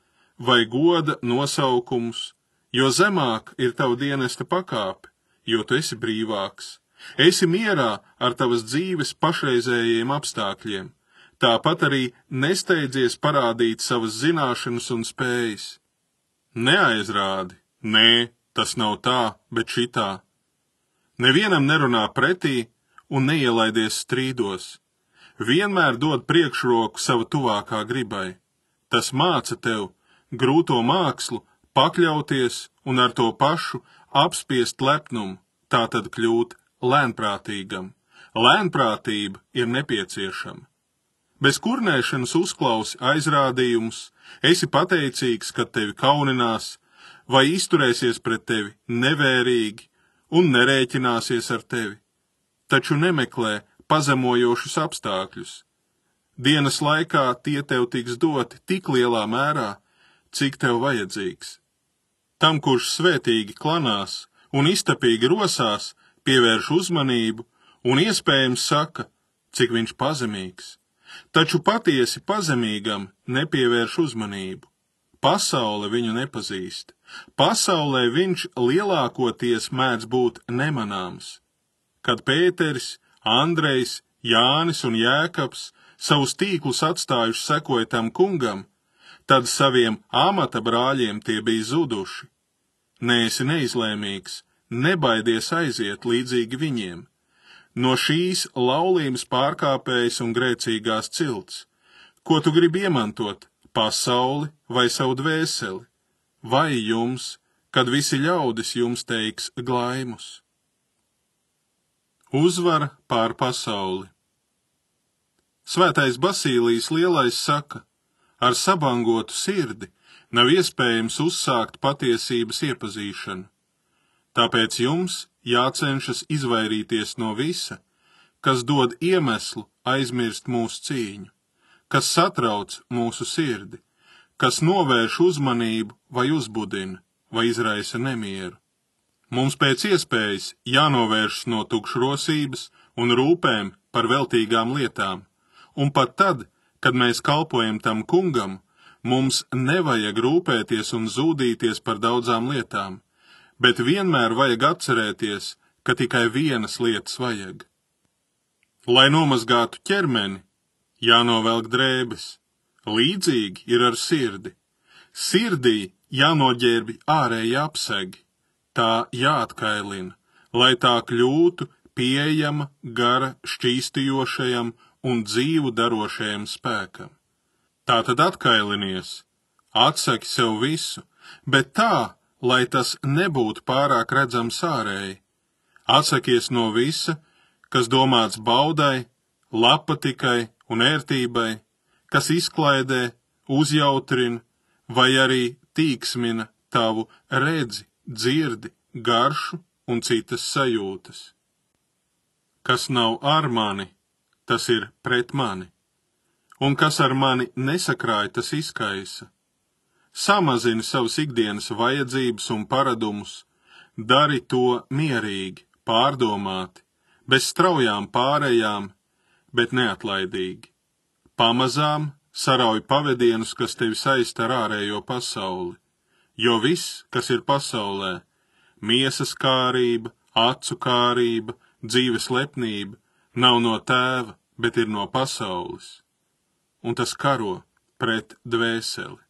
vai goda nosaukumus, jo zemāk ir tava dienesta pakāpe, jo tu esi brīvāks. Esi mierā ar tavas dzīves pašreizējiem apstākļiem. Tāpat arī nesteidzies parādīt savas zināšanas un spējas. Neaizrādi, nē, tas nav tā, bet šitā. Nevienam nerunā pretī un neielaidies strīdos. Vienmēr dod priekšroku sava tuvākā gribai. Tas māca tev grūto mākslu pakļauties un ar to pašu apspiest lepnumu, tātad kļūt lēnprātīgam. Lēnprātība ir nepieciešama. Bez kurnēšanas uzklausi aizrādījumus, esi pateicīgs, kad tevi kauninās, vai izturēsies pret tevi nevērīgi un nerēķināsies ar tevi. Taču nemeklē pazemojošus apstākļus. Dienas laikā tie tev tiks doti tik lielā mērā, cik tev vajadzīgs. Tam, kurš svētīgi klanās un iztapīgi rosās, pievērš uzmanību un iespējams saka, cik viņš pazemīgs. Taču patiesi pazemīgam nepievērš uzmanību. Pasaule viņu nepazīst. Pasaulē viņš lielākoties mēdz būt nemanāms. Kad Pēteris, Andrejs, Jānis un Jēkabs savus tīklus atstājuši sekoja tam kungam, tad saviem amata brāļiem tie bija zuduši. Neesi neizlēmīgs, nebaidies aiziet līdzīgi viņiem. No šīs laulības pārkāpējas un grēcīgās cilts, ko tu gribi iemantot, pasauli vai savu dvēseli, vai jums, kad visi ļaudis jums teiks glaimus. Uzvara pār pasauli. Svētais Basīlijs Lielais saka, ar sabangotu sirdi nav iespējams uzsākt patiesības iepazīšanu. Tāpēc jums jācenšas izvairīties no visa, kas dod iemeslu aizmirst mūsu cīņu, kas satrauc mūsu sirdi, kas novērš uzmanību vai uzbudina, vai izraisa nemieru. Mums pēc iespējas jānovēršas no tukšrosības un rūpēm par veltīgām lietām, un pat tad, kad mēs kalpojam tam kungam, mums nevajag rūpēties un zūdīties par daudzām lietām, bet vienmēr vajag atcerēties, ka tikai vienas lietas vajag. Lai nomazgātu ķermeni, jānovelk drēbes, līdzīgi ir ar sirdi. Sirdī jānoģērbi ārēji apsegi, tā jāatkailina, lai tā kļūtu pieejama gara šķīstijošajam un dzīvu darošajam spēkam. Tātad atkailinies, atsaki sev visu, bet tā, lai tas nebūtu pārāk redzams ārēji. Atsakies no visa, kas domāts baudai, labpatikai un ērtībai, kas izklaidē, uzjautrina vai arī tīksmina tavu redzi, dzirdi, garšu un citas sajūtas. Kas nav ar mani, tas ir pret mani, un kas ar mani nesakrāj, tas izkaisa. Samazini savas ikdienas vajadzības un paradumus, dari to mierīgi, pārdomāti, bez straujām pārējām, bet neatlaidīgi. Pamazām sarauj pavedienus, kas tevi saista ar ārējo pasauli, jo viss, kas ir pasaulē, miesas kārība, acu kārība, dzīves lepnība, nav no tēva, bet ir no pasaules, un tas karo pret dvēseli.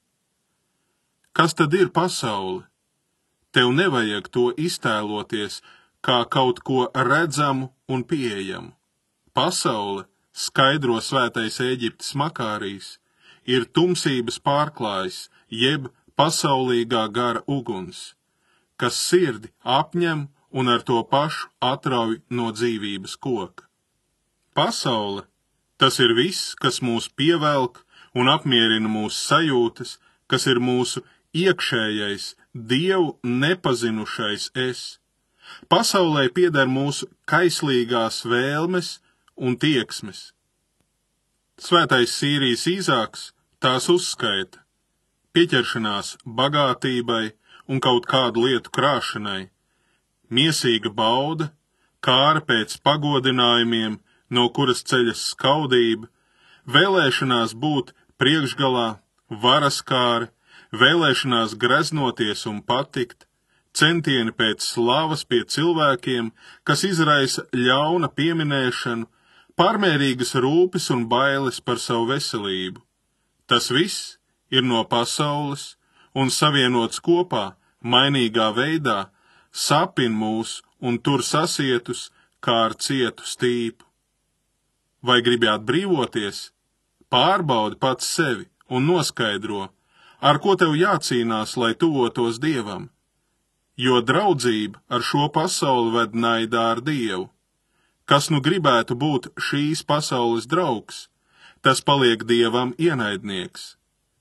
Kas tad ir pasaule? Tev nevajag to iztēloties kā kaut ko redzamu un pieejamu. Pasaule, skaidro svētais Ēģiptes Makārijs, ir tumsības pārklājs, jeb pasaulīgā gara uguns, kas sirdi apņem un ar to pašu atrauj no dzīvības koka. Pasaule, tas ir viss, kas mūs pievelk un apmierina mūsu sajūtas, kas ir mūsu iekšējais, Dievu nepazinušais es. Pasaulē pieder mūsu kaislīgās vēlmes un tieksmes. Svētais Sīrijs Īzāks tās uzskaita: pieķeršanās bagātībai un kaut kādu lietu krāšanai, miesīga bauda, kāra pēc pagodinājumiem, no kuras ceļas skaudība, vēlēšanās būt priekšgalā, varas kāri, vēlēšanās greznoties un patikt, centieni pēc slavas pie cilvēkiem, kas izraisa ļauna pieminēšanu, pārmērīgas rūpes un bailes par savu veselību. Tas viss ir no pasaules un savienots kopā, mainīgā veidā, sapin mūs un tur sasietus kā ar cietu stīpu. Vai gribi atbrīvoties? Pārbaudi pats sevi un noskaidro, ar ko tev jācīnās, lai tuvotos Dievam, jo draudzība ar šo pasauli ved naidā ar Dievu. Kas nu gribētu būt šīs pasaules draugs, tas paliek Dievam ienaidnieks.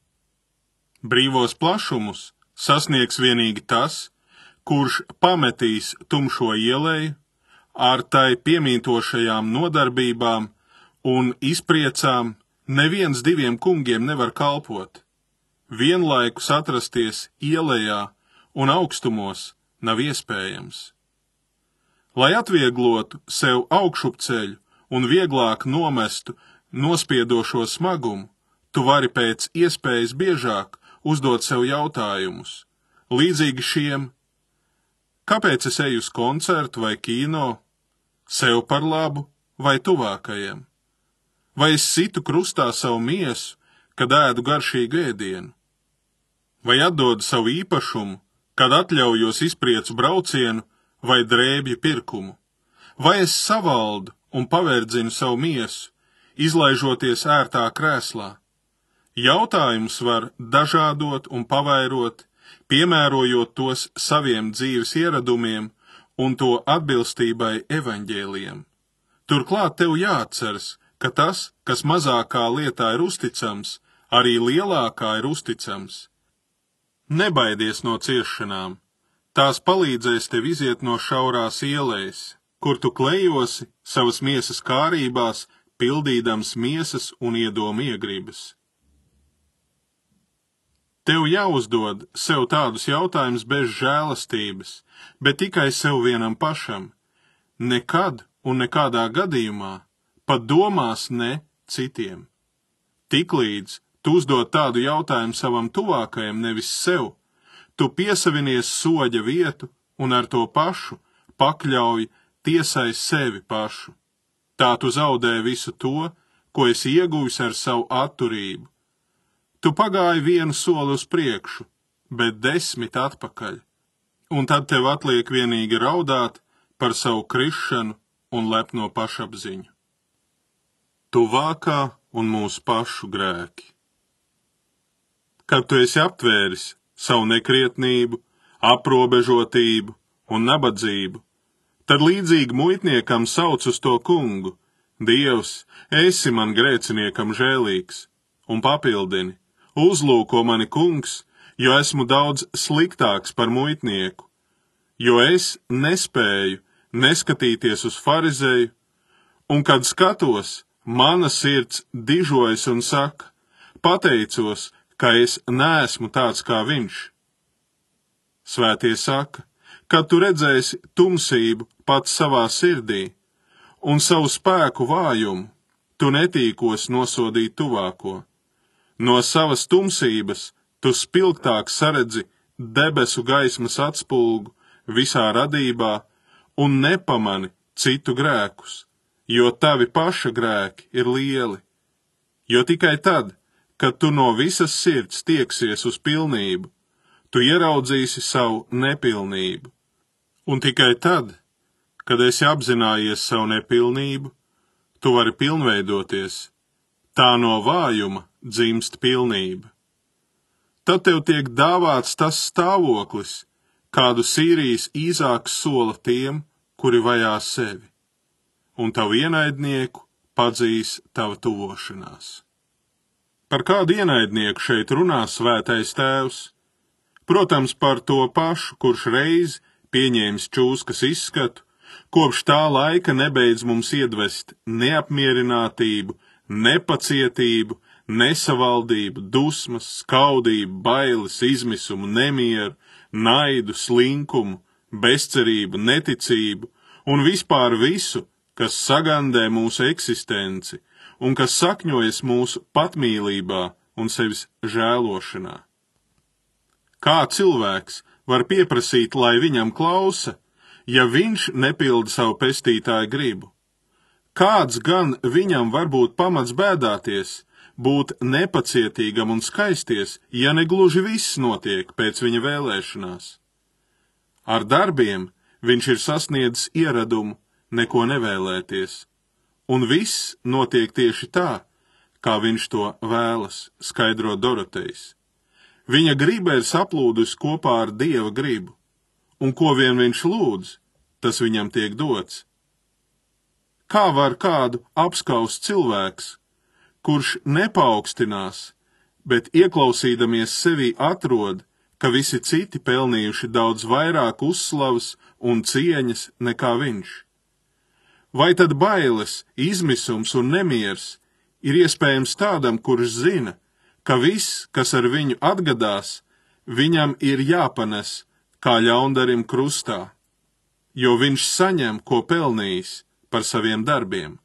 Brīvos plašumus sasniegs vienīgi tas, kurš pametīs tumšo ieleju ar tai piemītošajām nodarbībām un izpriecām. Neviens diviem kungiem nevar kalpot. Vienlaikus atrasties ielejā un augstumos nav iespējams. Lai atvieglotu sev augšupceļu un vieglāk nomestu nospiedošo smagumu, tu vari pēc iespējas biežāk uzdot sev jautājumus, līdzīgi šiem: kāpēc es eju uz koncertu vai kino? Sev par labu vai tuvākajiem? Vai es situ krustā savu miesu, kad ēdu garšīgu ēdienu? Vai atdodu savu īpašumu, kad atļaujos izpriecu braucienu vai drēbju pirkumu? Vai es savaldu un paverdzinu savu miesu, izlaižoties ērtā krēslā? Jautājumus var dažādot un pavairot, piemērojot tos saviem dzīves ieradumiem un to atbilstībai evaņģēlijam. Turklāt tev jāatceras, ka tas, kas mazākā lietā ir uzticams, arī lielākā ir uzticams. Nebaidies no ciešanām, tās palīdzēs tev iziet no šaurās ielēs, kur tu klejosi savas miesas kārībās, pildīdams miesas un iedomu iegribas. Tev jāuzdod sev tādus jautājumus bez žēlastības, bet tikai sev vienam pašam. Nekad un nekādā gadījumā pat domās ne citiem. Tiklīdz tu uzdod tādu jautājumu savam tuvākajam, nevis sev, tu piesavinies soļa vietu un ar to pašu pakļauj tiesai sevi pašu. Tā tu zaudē visu to, ko esi ieguvis ar savu atturību. Tu pagāji 1 soli uz priekšu, bet 10 atpakaļ, un tad tev atliek vienīgi raudāt par savu krišanu un lepno pašapziņu. Tuvākā un mūsu pašu grēki. Kad tu esi aptvēris savu nekrietnību, aprobežotību un nabadzību, tad līdzīgi muitniekam sauc uz to kungu: Dievs, esi man grēciniekam žēlīgs, un papildini: Uzlūko mani, kungs, jo esmu daudz sliktāks par muitnieku, jo es nespēju neskatīties uz farizeju, un kad skatos, mana sirds dižojas un saka: pateicos, ka es neesmu tāds kā viņš. Svētie saka, kad tu redzēsi tumsību pats savā sirdī un savu spēku vājumu, tu netīkos nosodīt tuvāko. No savas tumsības tu spilgtāk saredzi debesu gaismas atspulgu visā radībā un nepamani citu grēkus, jo tavi paša grēki ir lieli. Jo tikai tad, kad tu no visas sirds tieksies uz pilnību, tu ieraudzīsi savu nepilnību. Un tikai tad, kad esi apzinājies savu nepilnību, tu vari pilnveidoties. Tā no vājuma dzimst pilnība. Tad tev tiek dāvāts tas stāvoklis, kādu Sīrijas Īzāks sola tiem, kuri vajā sevi, un tavu ienaidnieku padzīs tava tuvošanās. Par kādu ienaidnieku šeit runā Svētais Tēvs? Protams, par to pašu, kurš reiz pieņēmis čūskas izskatu, kopš tā laika nebeidz mums iedvest neapmierinātību, nepacietību, nesavaldību, dusmas, skaudību, bailes, izmisumu, nemieru, naidu, slinkumu, bezcerību, neticību un vispār visu, kas sagandē mūsu eksistenci un kas sakņojas mūsu patmīlībā un sevis žēlošanā. Kā cilvēks var pieprasīt, lai viņam klausa, ja viņš nepilda savu pestītāju gribu? Kāds gan viņam var būt pamats bēdāties, būt nepacietīgam un skaisties, ja negluži viss notiek pēc viņa vēlēšanās? Ar darbiem viņš ir sasniedzis ieradumu neko nevēlēties, un viss notiek tieši tā, kā viņš to vēlas, skaidro Dorotejs. Viņa griba ir saplūdusi kopā ar Dieva gribu, un ko vien viņš lūdz, tas viņam tiek dots. Kā var kādu apskaust cilvēks, kurš nepaukstinās, bet ieklausīdamies sevī atrod, ka visi citi pelnījuši daudz vairāk uzslavas un cieņas nekā viņš? Vai tad bailes, izmisums un nemiers ir iespējams tādam, kurš zina, ka viss, kas ar viņu atgadās, viņam ir jāpanes kā ļaundarim krustā, jo viņš saņem, ko pelnījis par saviem darbiem.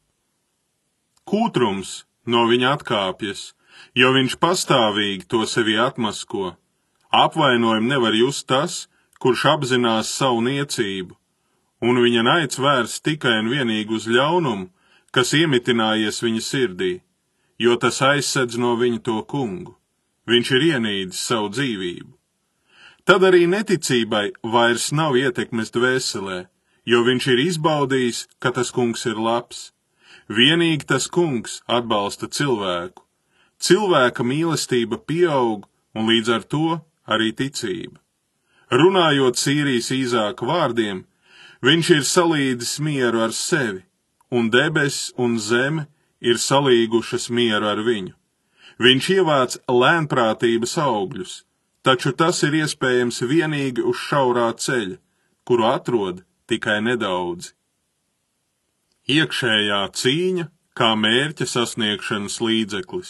Kūtrums no viņa atkāpjas, jo viņš pastāvīgi to sevi atmasko. Apvainojumu nevar just tas, kurš apzinās savu niecību, un viņa naids vērsts tikai un vienīgi uz ļaunumu, kas iemitinājies viņa sirdī, jo tas aizsedz no viņa to kungu. Viņš ir ienīdis savu dzīvību. Tad arī neticībai vairs nav ietekmes dvēselē, jo viņš ir izbaudījis, ka tas kungs ir labs. Vienīgi tas kungs atbalsta cilvēku. Cilvēka mīlestība pieaug, un līdz ar to arī ticība. Runājot Sīrijas Īzāka vārdiem, viņš ir salīdzis mieru ar sevi, un debesis un zeme ir salīgušas mieru ar viņu. Viņš ievāc lēnprātības augļus, taču tas ir iespējams vienīgi uz šaurā ceļa, kuru atrod tikai nedaudzi. Iekšējā cīņa kā mērķa sasniegšanas līdzeklis.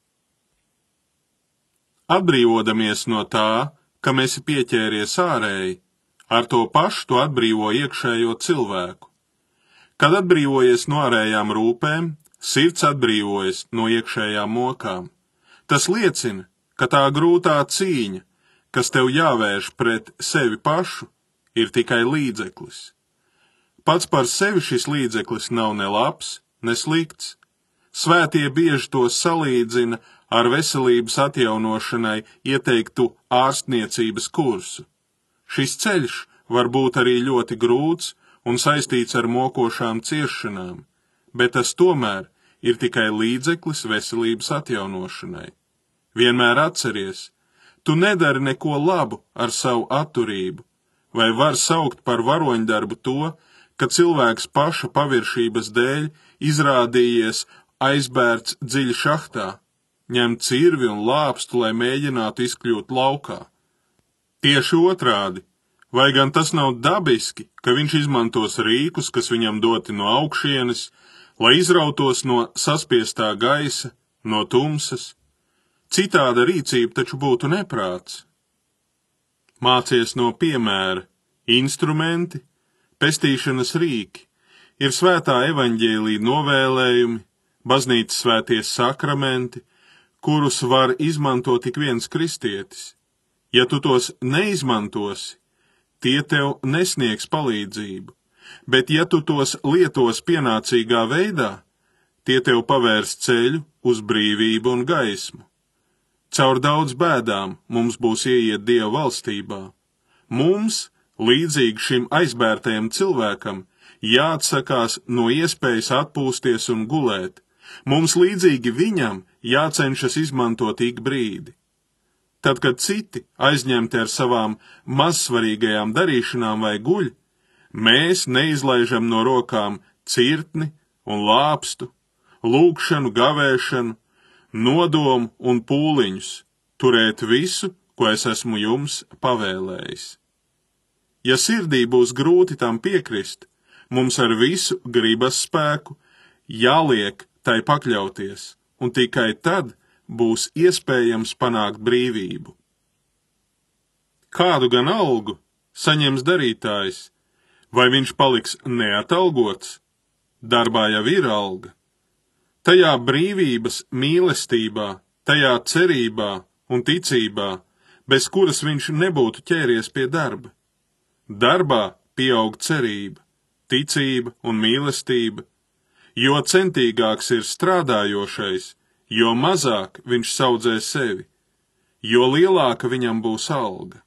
Atbrīvodamies no tā, kam esi pieķēries ārēji, ar to pašu tu atbrīvo iekšējo cilvēku. Kad atbrīvojies no ārējām rūpēm, sirds atbrīvojas no iekšējām mokām. Tas liecina, ka tā grūtā cīņa, kas tev jāvērš pret sevi pašu, ir tikai līdzeklis. Pats par sevi šis līdzeklis nav ne labs, ne slikts. Svētie bieži to salīdzina ar veselības atjaunošanai ieteiktu ārstniecības kursu. Šis ceļš var būt arī ļoti grūts un saistīts ar mokošām ciešanām, bet tas tomēr ir tikai līdzeklis veselības atjaunošanai. Vienmēr atceries, tu nedari neko labu ar savu atturību, vai var saukt par varoņdarbu to, ka cilvēks paša paviršības dēļ izrādījies aizbērts dziļi šahtā, ņem cirvi un lāpstu, lai mēģinātu izkļūt laukā. Tieši otrādi, vai gan tas nav dabiski, ka viņš izmantos rīkus, kas viņam doti no augšienes, lai izrautos no saspiestā gaisa, no tumsas? Citāda rīcība taču būtu neprāts. Mācies no piemēra, instrumenti, pestīšanas rīki, ir svētā evaņģēlija novēlējumi, baznīcas svētie sakramenti, kurus var izmantot tik viens kristietis. Ja tu tos neizmantosi, tie tev nesniegs palīdzību, bet ja tu tos lietos pienācīgā veidā, tie tev pavērs ceļu uz brīvību un gaismu. Caur daudz bēdām mums būs ieiet Dieva valstībā. Mums, līdzīgi šim aizbērtajam cilvēkam, jāatsakās no iespējas atpūsties un gulēt. Mums līdzīgi viņam jācenšas izmantot ik brīdi. Tad, kad citi aizņemti ar savām mazsvarīgajām darīšanām vai guļ, mēs neizlaižam no rokām cirtni un lāpstu, lūgšanu, gavēšanu, nodomu un pūliņus, turēt visu, ko es esmu jums pavēlējis. Ja sirdī būs grūti tam piekrist, mums ar visu gribas spēku jāliek tai pakļauties, un tikai tad būs iespējams panākt brīvību. Kādu gan algu saņems darītājs, vai viņš paliks neatalgots? Darbā jau ir alga. Tajā brīvības mīlestībā, tajā cerībā un ticībā, bez kuras viņš nebūtu ķēries pie darba. Darbā pieaug cerība, ticība un mīlestība. Jo centīgāks ir strādājošais, jo mazāk viņš saudzē sevi, jo lielāka viņam būs alga.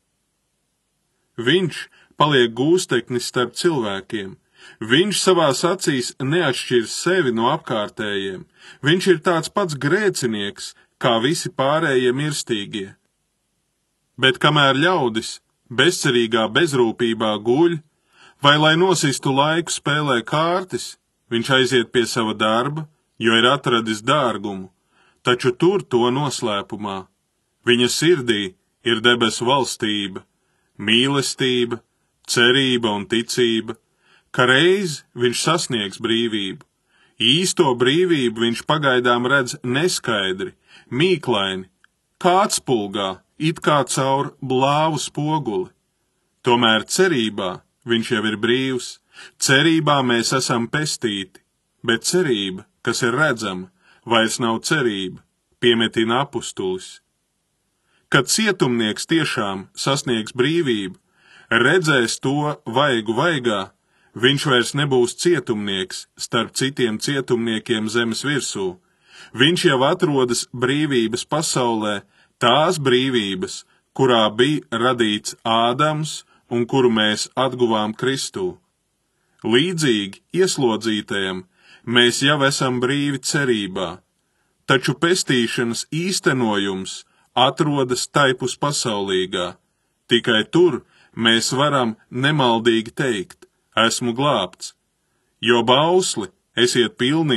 Viņš paliek gūsteknis starp cilvēkiem. Viņš savās acīs neatšķirs sevi no apkārtējiem. Viņš ir tāds pats grēcinieks, kā visi pārējie mirstīgie. Bet kamēr ļaudis bezcerīgā bezrūpībā guļ, vai lai nosistu laiku spēlē kārtis, viņš aiziet pie sava darba, jo ir atradis dārgumu, taču tur to noslēpumā. Viņa sirdī ir debesu valstība, mīlestība, cerība un ticība, ka reiz viņš sasniegs brīvību. Īsto brīvību viņš pagaidām redz neskaidri, mīklaini, kā atspulgā, it kā caur blāvu spoguli. Tomēr cerībā viņš jau ir brīvs, cerībā mēs esam pestīti, bet cerība, kas ir redzama, vairs nav cerība, piemetina apustulis. Kad cietumnieks tiešām sasniegs brīvību, redzēs to vaigu vaigā, viņš vairs nebūs cietumnieks starp citiem cietumniekiem zemes virsū. Viņš jau atrodas brīvības pasaulē, tās brīvības, kurā bija radīts Ādams un kuru mēs atguvām Kristū. Līdzīgi ieslodzītajam mēs jau esam brīvi cerībā, taču pestīšanas īstenojums atrodas taipus pasaulīgā. Tikai tur mēs varam nemaldīgi teikt: esmu glābts, jo bausli esiet pilnīgi,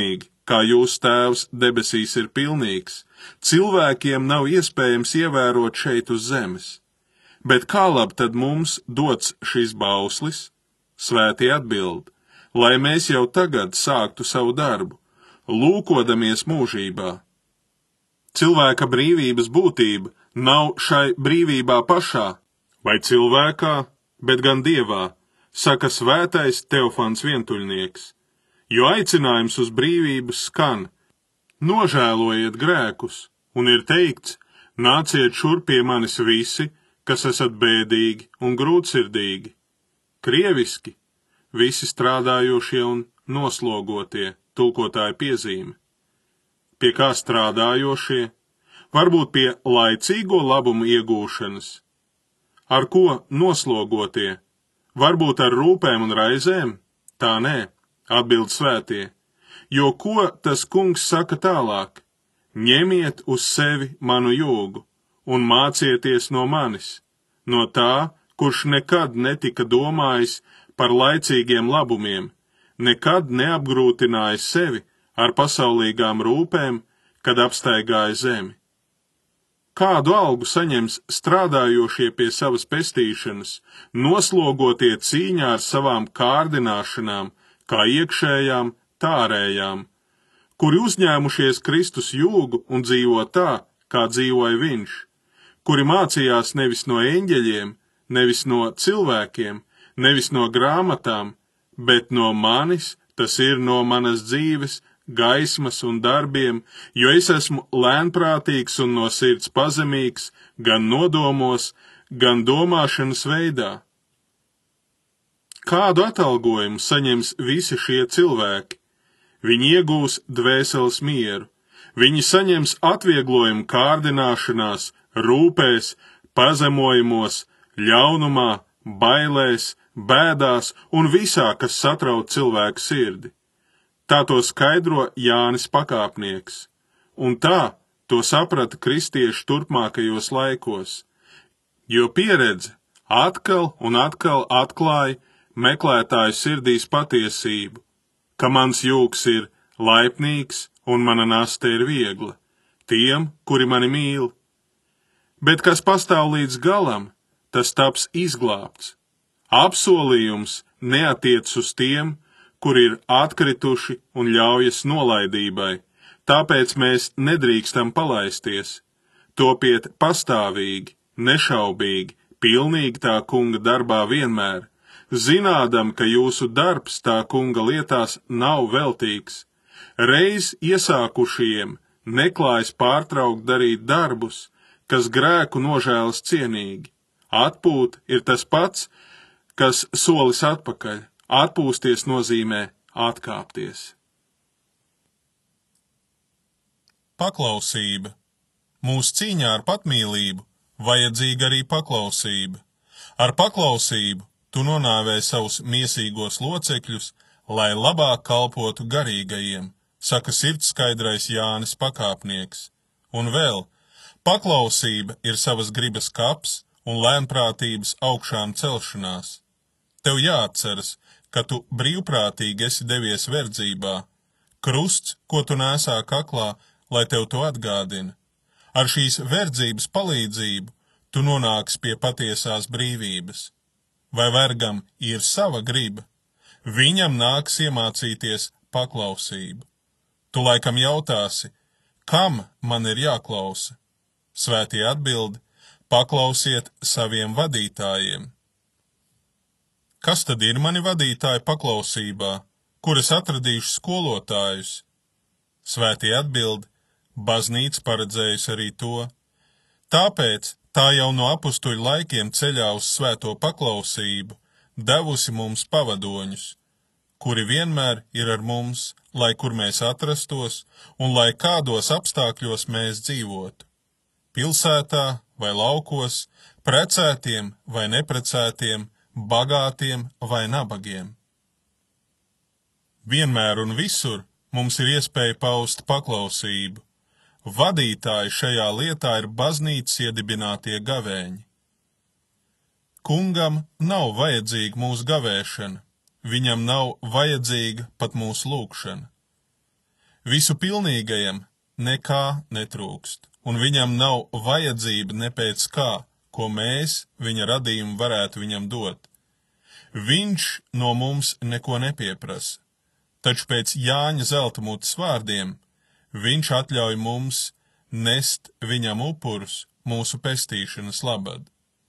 kā jūsu tēvs debesīs ir pilnīgs, cilvēkiem nav iespējams ievērot šeit uz zemes. Bet kā labi tad mums dots šis bauslis? Svētie atbild, lai mēs jau tagad sāktu savu darbu, lūkodamies mūžībā. Cilvēka brīvības būtība nav šai brīvībā pašā, vai cilvēkā, bet gan Dievā, saka svētais Teofans vientuļnieks, jo aicinājums uz brīvību skan: nožēlojiet grēkus, un ir teikts: nāciet šurp pie manis visi, kas esat bēdīgi un grūtsirdīgi. Krieviski: visi strādājošie un noslogotie, tulkotāja piezīme. Pie kā strādājošie? Varbūt pie laicīgo labumu iegūšanas. Ar ko noslogotie? Varbūt ar rūpēm un raizēm? Tā nē, atbild svētie. Jo ko tas kungs saka tālāk? Ņemiet uz sevi manu jūgu un mācieties no manis, no tā, kurš nekad netika domājis par laicīgiem labumiem, nekad neapgrūtinājis sevi ar pasaulīgām rūpēm, kad apstaigāja zemi. Kādu algu saņems strādājošie pie savas pestīšanas, noslogotie cīņā ar savām kārdināšanām, kā iekšējām, tā ārējām, kuri uzņēmušies Kristus jūgu un dzīvo tā, kā dzīvoja viņš, kuri mācījās nevis no eņģeļiem, nevis no cilvēkiem, nevis no grāmatām, bet no manis, tas ir no manas dzīves, gaismas un darbiem, jo es esmu lēnprātīgs un no sirds pazemīgs, gan nodomos, gan domāšanas veidā. Kādu atalgojumu saņems visi šie cilvēki? Viņi iegūs dvēseles mieru, viņi saņems atvieglojumu kārdināšanās, rūpēs, pazemojumos, ļaunumā, bailēs, bēdās un visā, kas satrauc cilvēku sirdi. Tā to skaidro Jānis Pakāpnieks, un tā to saprata kristieši turpmākajos laikos, jo pieredze atkal un atkal atklāja meklētāju sirdīs patiesību, ka mans jūgs ir laipnīgs un mana nasta ir viegla, tiem, kuri mani mīl. Bet kas pastāv līdz galam, tas taps izglābts. Apsolījums neatiec uz tiem, kuri ir atkrituši un ļaujas nolaidībai, tāpēc mēs nedrīkstam palaisties. Topiet pastāvīgi, nešaubīgi, pilnīgi tā kunga darbā vienmēr, zinādam, ka jūsu darbs tā kunga lietās nav veltīgs. Reiz iesākušajiem neklājas pārtraukt darīt darbus, kas grēku nožēlas cienīgi. Atpūt ir tas pats, kas solis atpakaļ. Atpūsties nozīmē atkāpties. Paklausība. Mūsu cīņā ar patmīlību vajadzīga arī paklausība. Ar paklausību tu nonāvē savus miesīgos locekļus, lai labāk kalpotu garīgajiem, saka sirdskaidrais Jānis Pakāpnieks. Un vēl, paklausība ir savas gribas kaps un lēnprātības augšām celšanās. Tev jāatceras, ka tu brīvprātīgi esi devies verdzībā, krusts, ko tu nesā kaklā, lai tev to atgādina. Ar šīs verdzības palīdzību tu nonāksi pie patiesās brīvības. Vai vergam ir sava griba? Viņam nāks iemācīties paklausību. Tu laikam jautāsi, kam man ir jāklausa? Svētie atbild, paklausiet saviem vadītājiem. Kas tad ir mani vadītāji paklausībā, kuras atradīšu skolotājus? Svētie atbild, baznīca paredzējusi arī to. Tāpēc tā jau no apustuļu laikiem ceļā uz svēto paklausību devusi mums pavadoņus, kuri vienmēr ir ar mums, lai kur mēs atrastos un lai kādos apstākļos mēs dzīvotu. Pilsētā vai laukos, precētiem vai neprecētiem, bagātiem vai nabagiem. Vienmēr un visur mums ir iespēja paust paklausību. Vadītāji šajā lietā ir baznīcas iedibinātie gavēņi. Kungam nav vajadzīga mūsu gavēšana, viņam nav vajadzīga pat mūsu lūgšana. Visu pilnīgajam nekā netrūkst, un viņam nav vajadzība ne pēc kā, ko mēs, viņa radījumu, varētu viņam dot. Viņš no mums neko nepieprasa, taču pēc Jāņa zeltamutes vārdiem viņš atļauj mums nest viņam upurus mūsu pestīšanas labad.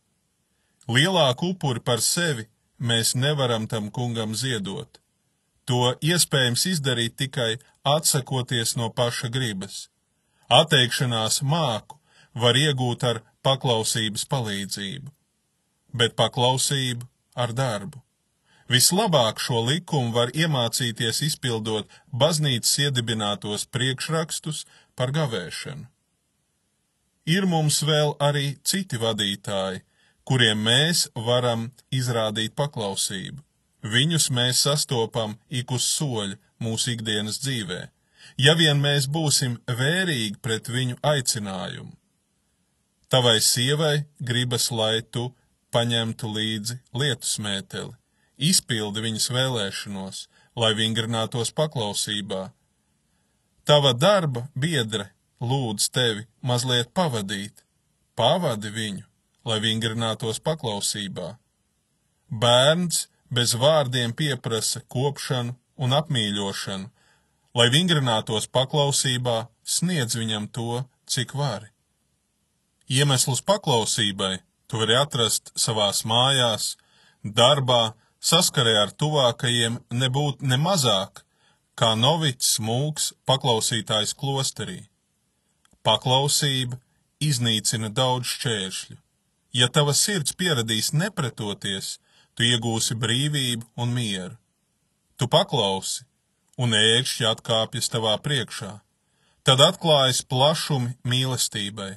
Lielāku upuri par sevi mēs nevaram tam kungam ziedot. To iespējams izdarīt tikai atsakoties no paša gribas. Atteikšanās māku var iegūt ar paklausības palīdzību, bet paklausību ar darbu. Vislabāk šo likumu var iemācīties izpildot baznīcas iedibinātos priekšrakstus par gavēšanu. Ir mums vēl arī citi vadītāji, kuriem mēs varam izrādīt paklausību. Viņus mēs sastopam ik uz soļa mūsu ikdienas dzīvē, ja vien mēs būsim vērīgi pret viņu aicinājumu. Tavai sievai gribas, lai tu paņemtu līdzi lietusmēteli, izpildi viņas vēlēšanos, lai vingrinātos paklausībā. Tava darba biedre lūdz tevi mazliet pavadīt, pavadi viņu, lai vingrinātos paklausībā. Bērns bez vārdiem pieprasa kopšanu un apmīļošanu, lai vingrinātos paklausībā, sniedz viņam to, cik vari. Iemeslus paklausībai tu vari atrast savās mājās, darbā, saskarē ar tuvākajiem nebūt ne mazāk, kā novics mūks paklausītājs klosterī. Paklausība iznīcina daudz šķēršļu. Ja tava sirds pieradīs nepretoties, tu iegūsi brīvību un mieru. Tu paklausi, un ērkšķi atkāpjas tavā priekšā. Tad atklājas plašumi mīlestībai.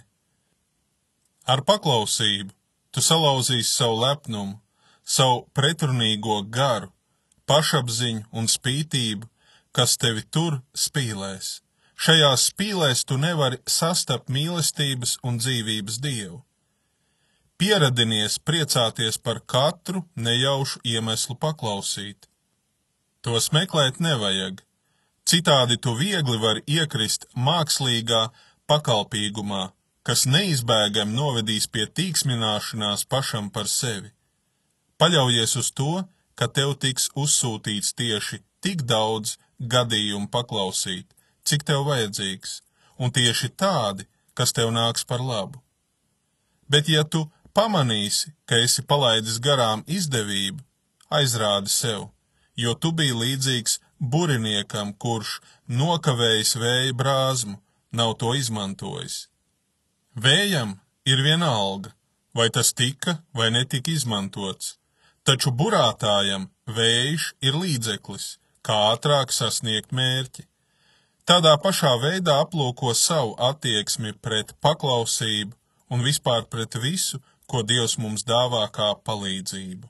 Ar paklausību tu salauzīsi savu lepnumu, savu pretrunīgo garu, pašapziņu un spītību, kas tevi tur spīlēs. Šajās spīlēs tu nevari sastapt mīlestības un dzīvības Dievu. Pieradinies priecāties par katru nejaušu iemeslu paklausīt. Tos meklēt nevajag, citādi tu viegli vari iekrist mākslīgā pakalpīgumā, kas neizbēgami novedīs pie tīksmināšanās pašam par sevi. Paļaujies uz to, ka tev tiks uzsūtīts tieši tik daudz gadījumu paklausīt, cik tev vajadzīgs, un tieši tādi, kas tev nāks par labu. Bet ja tu pamanīsi, ka esi palaidis garām izdevību, aizrādi sev, jo tu biji līdzīgs buriniekam, kurš nokavējis vēja brāzmu, nav to izmantojis. Vējam ir vienalga, vai tas tika vai netika izmantots, taču burātājam vējš ir līdzeklis, kā ātrāk sasniegt mērķi. Tādā pašā veidā aplūko savu attieksmi pret paklausību un vispār pret visu, ko Dievs mums dāvā kā palīdzību.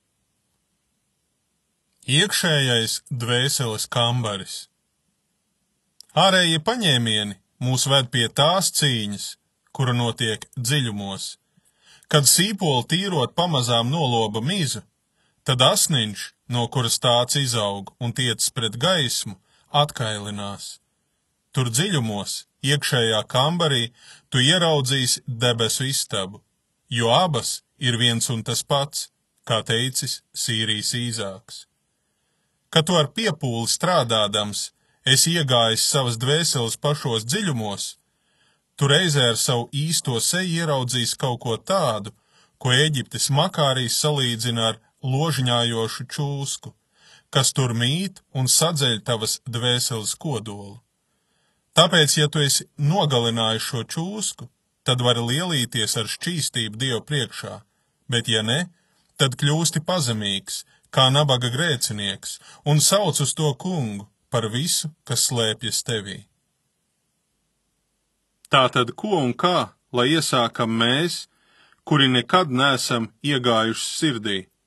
Iekšējais dvēseles kambaris. Ārējie paņēmieni mūs ved pie tās cīņas, kura notiek dziļumos. Kad sīpoli tīrot pamazām noloba mizu, tad asniņš, no kuras tāds izaug un tiecas pret gaismu, atkailinās. Tur dziļumos, iekšējā kambarī, tu ieraudzīsi debesu istabu, jo abas ir viens un tas pats, kā teicis Sīrijs Īzāks. Kad tu ar piepūli strādādams esi iegājis savas dvēseles pašos dziļumos, tu reizē ar savu īsto seju ieraudzīs kaut ko tādu, ko Ēģiptes makārijs salīdzina ar ložņājošu čūsku, kas tur mīt un sadzeļ tavas dvēseles kodolu. Tāpēc, ja tu esi nogalinājis šo čūsku, tad vari lielīties ar šķīstību Dievu priekšā, bet ja ne, tad kļūsti pazemīgs, kā nabaga grēcinieks, un sauc uz to kungu par visu, kas slēpjas tevī. Tātad ko un kā, lai iesākam mēs, kuri nekad neesam iegājuši sirdī?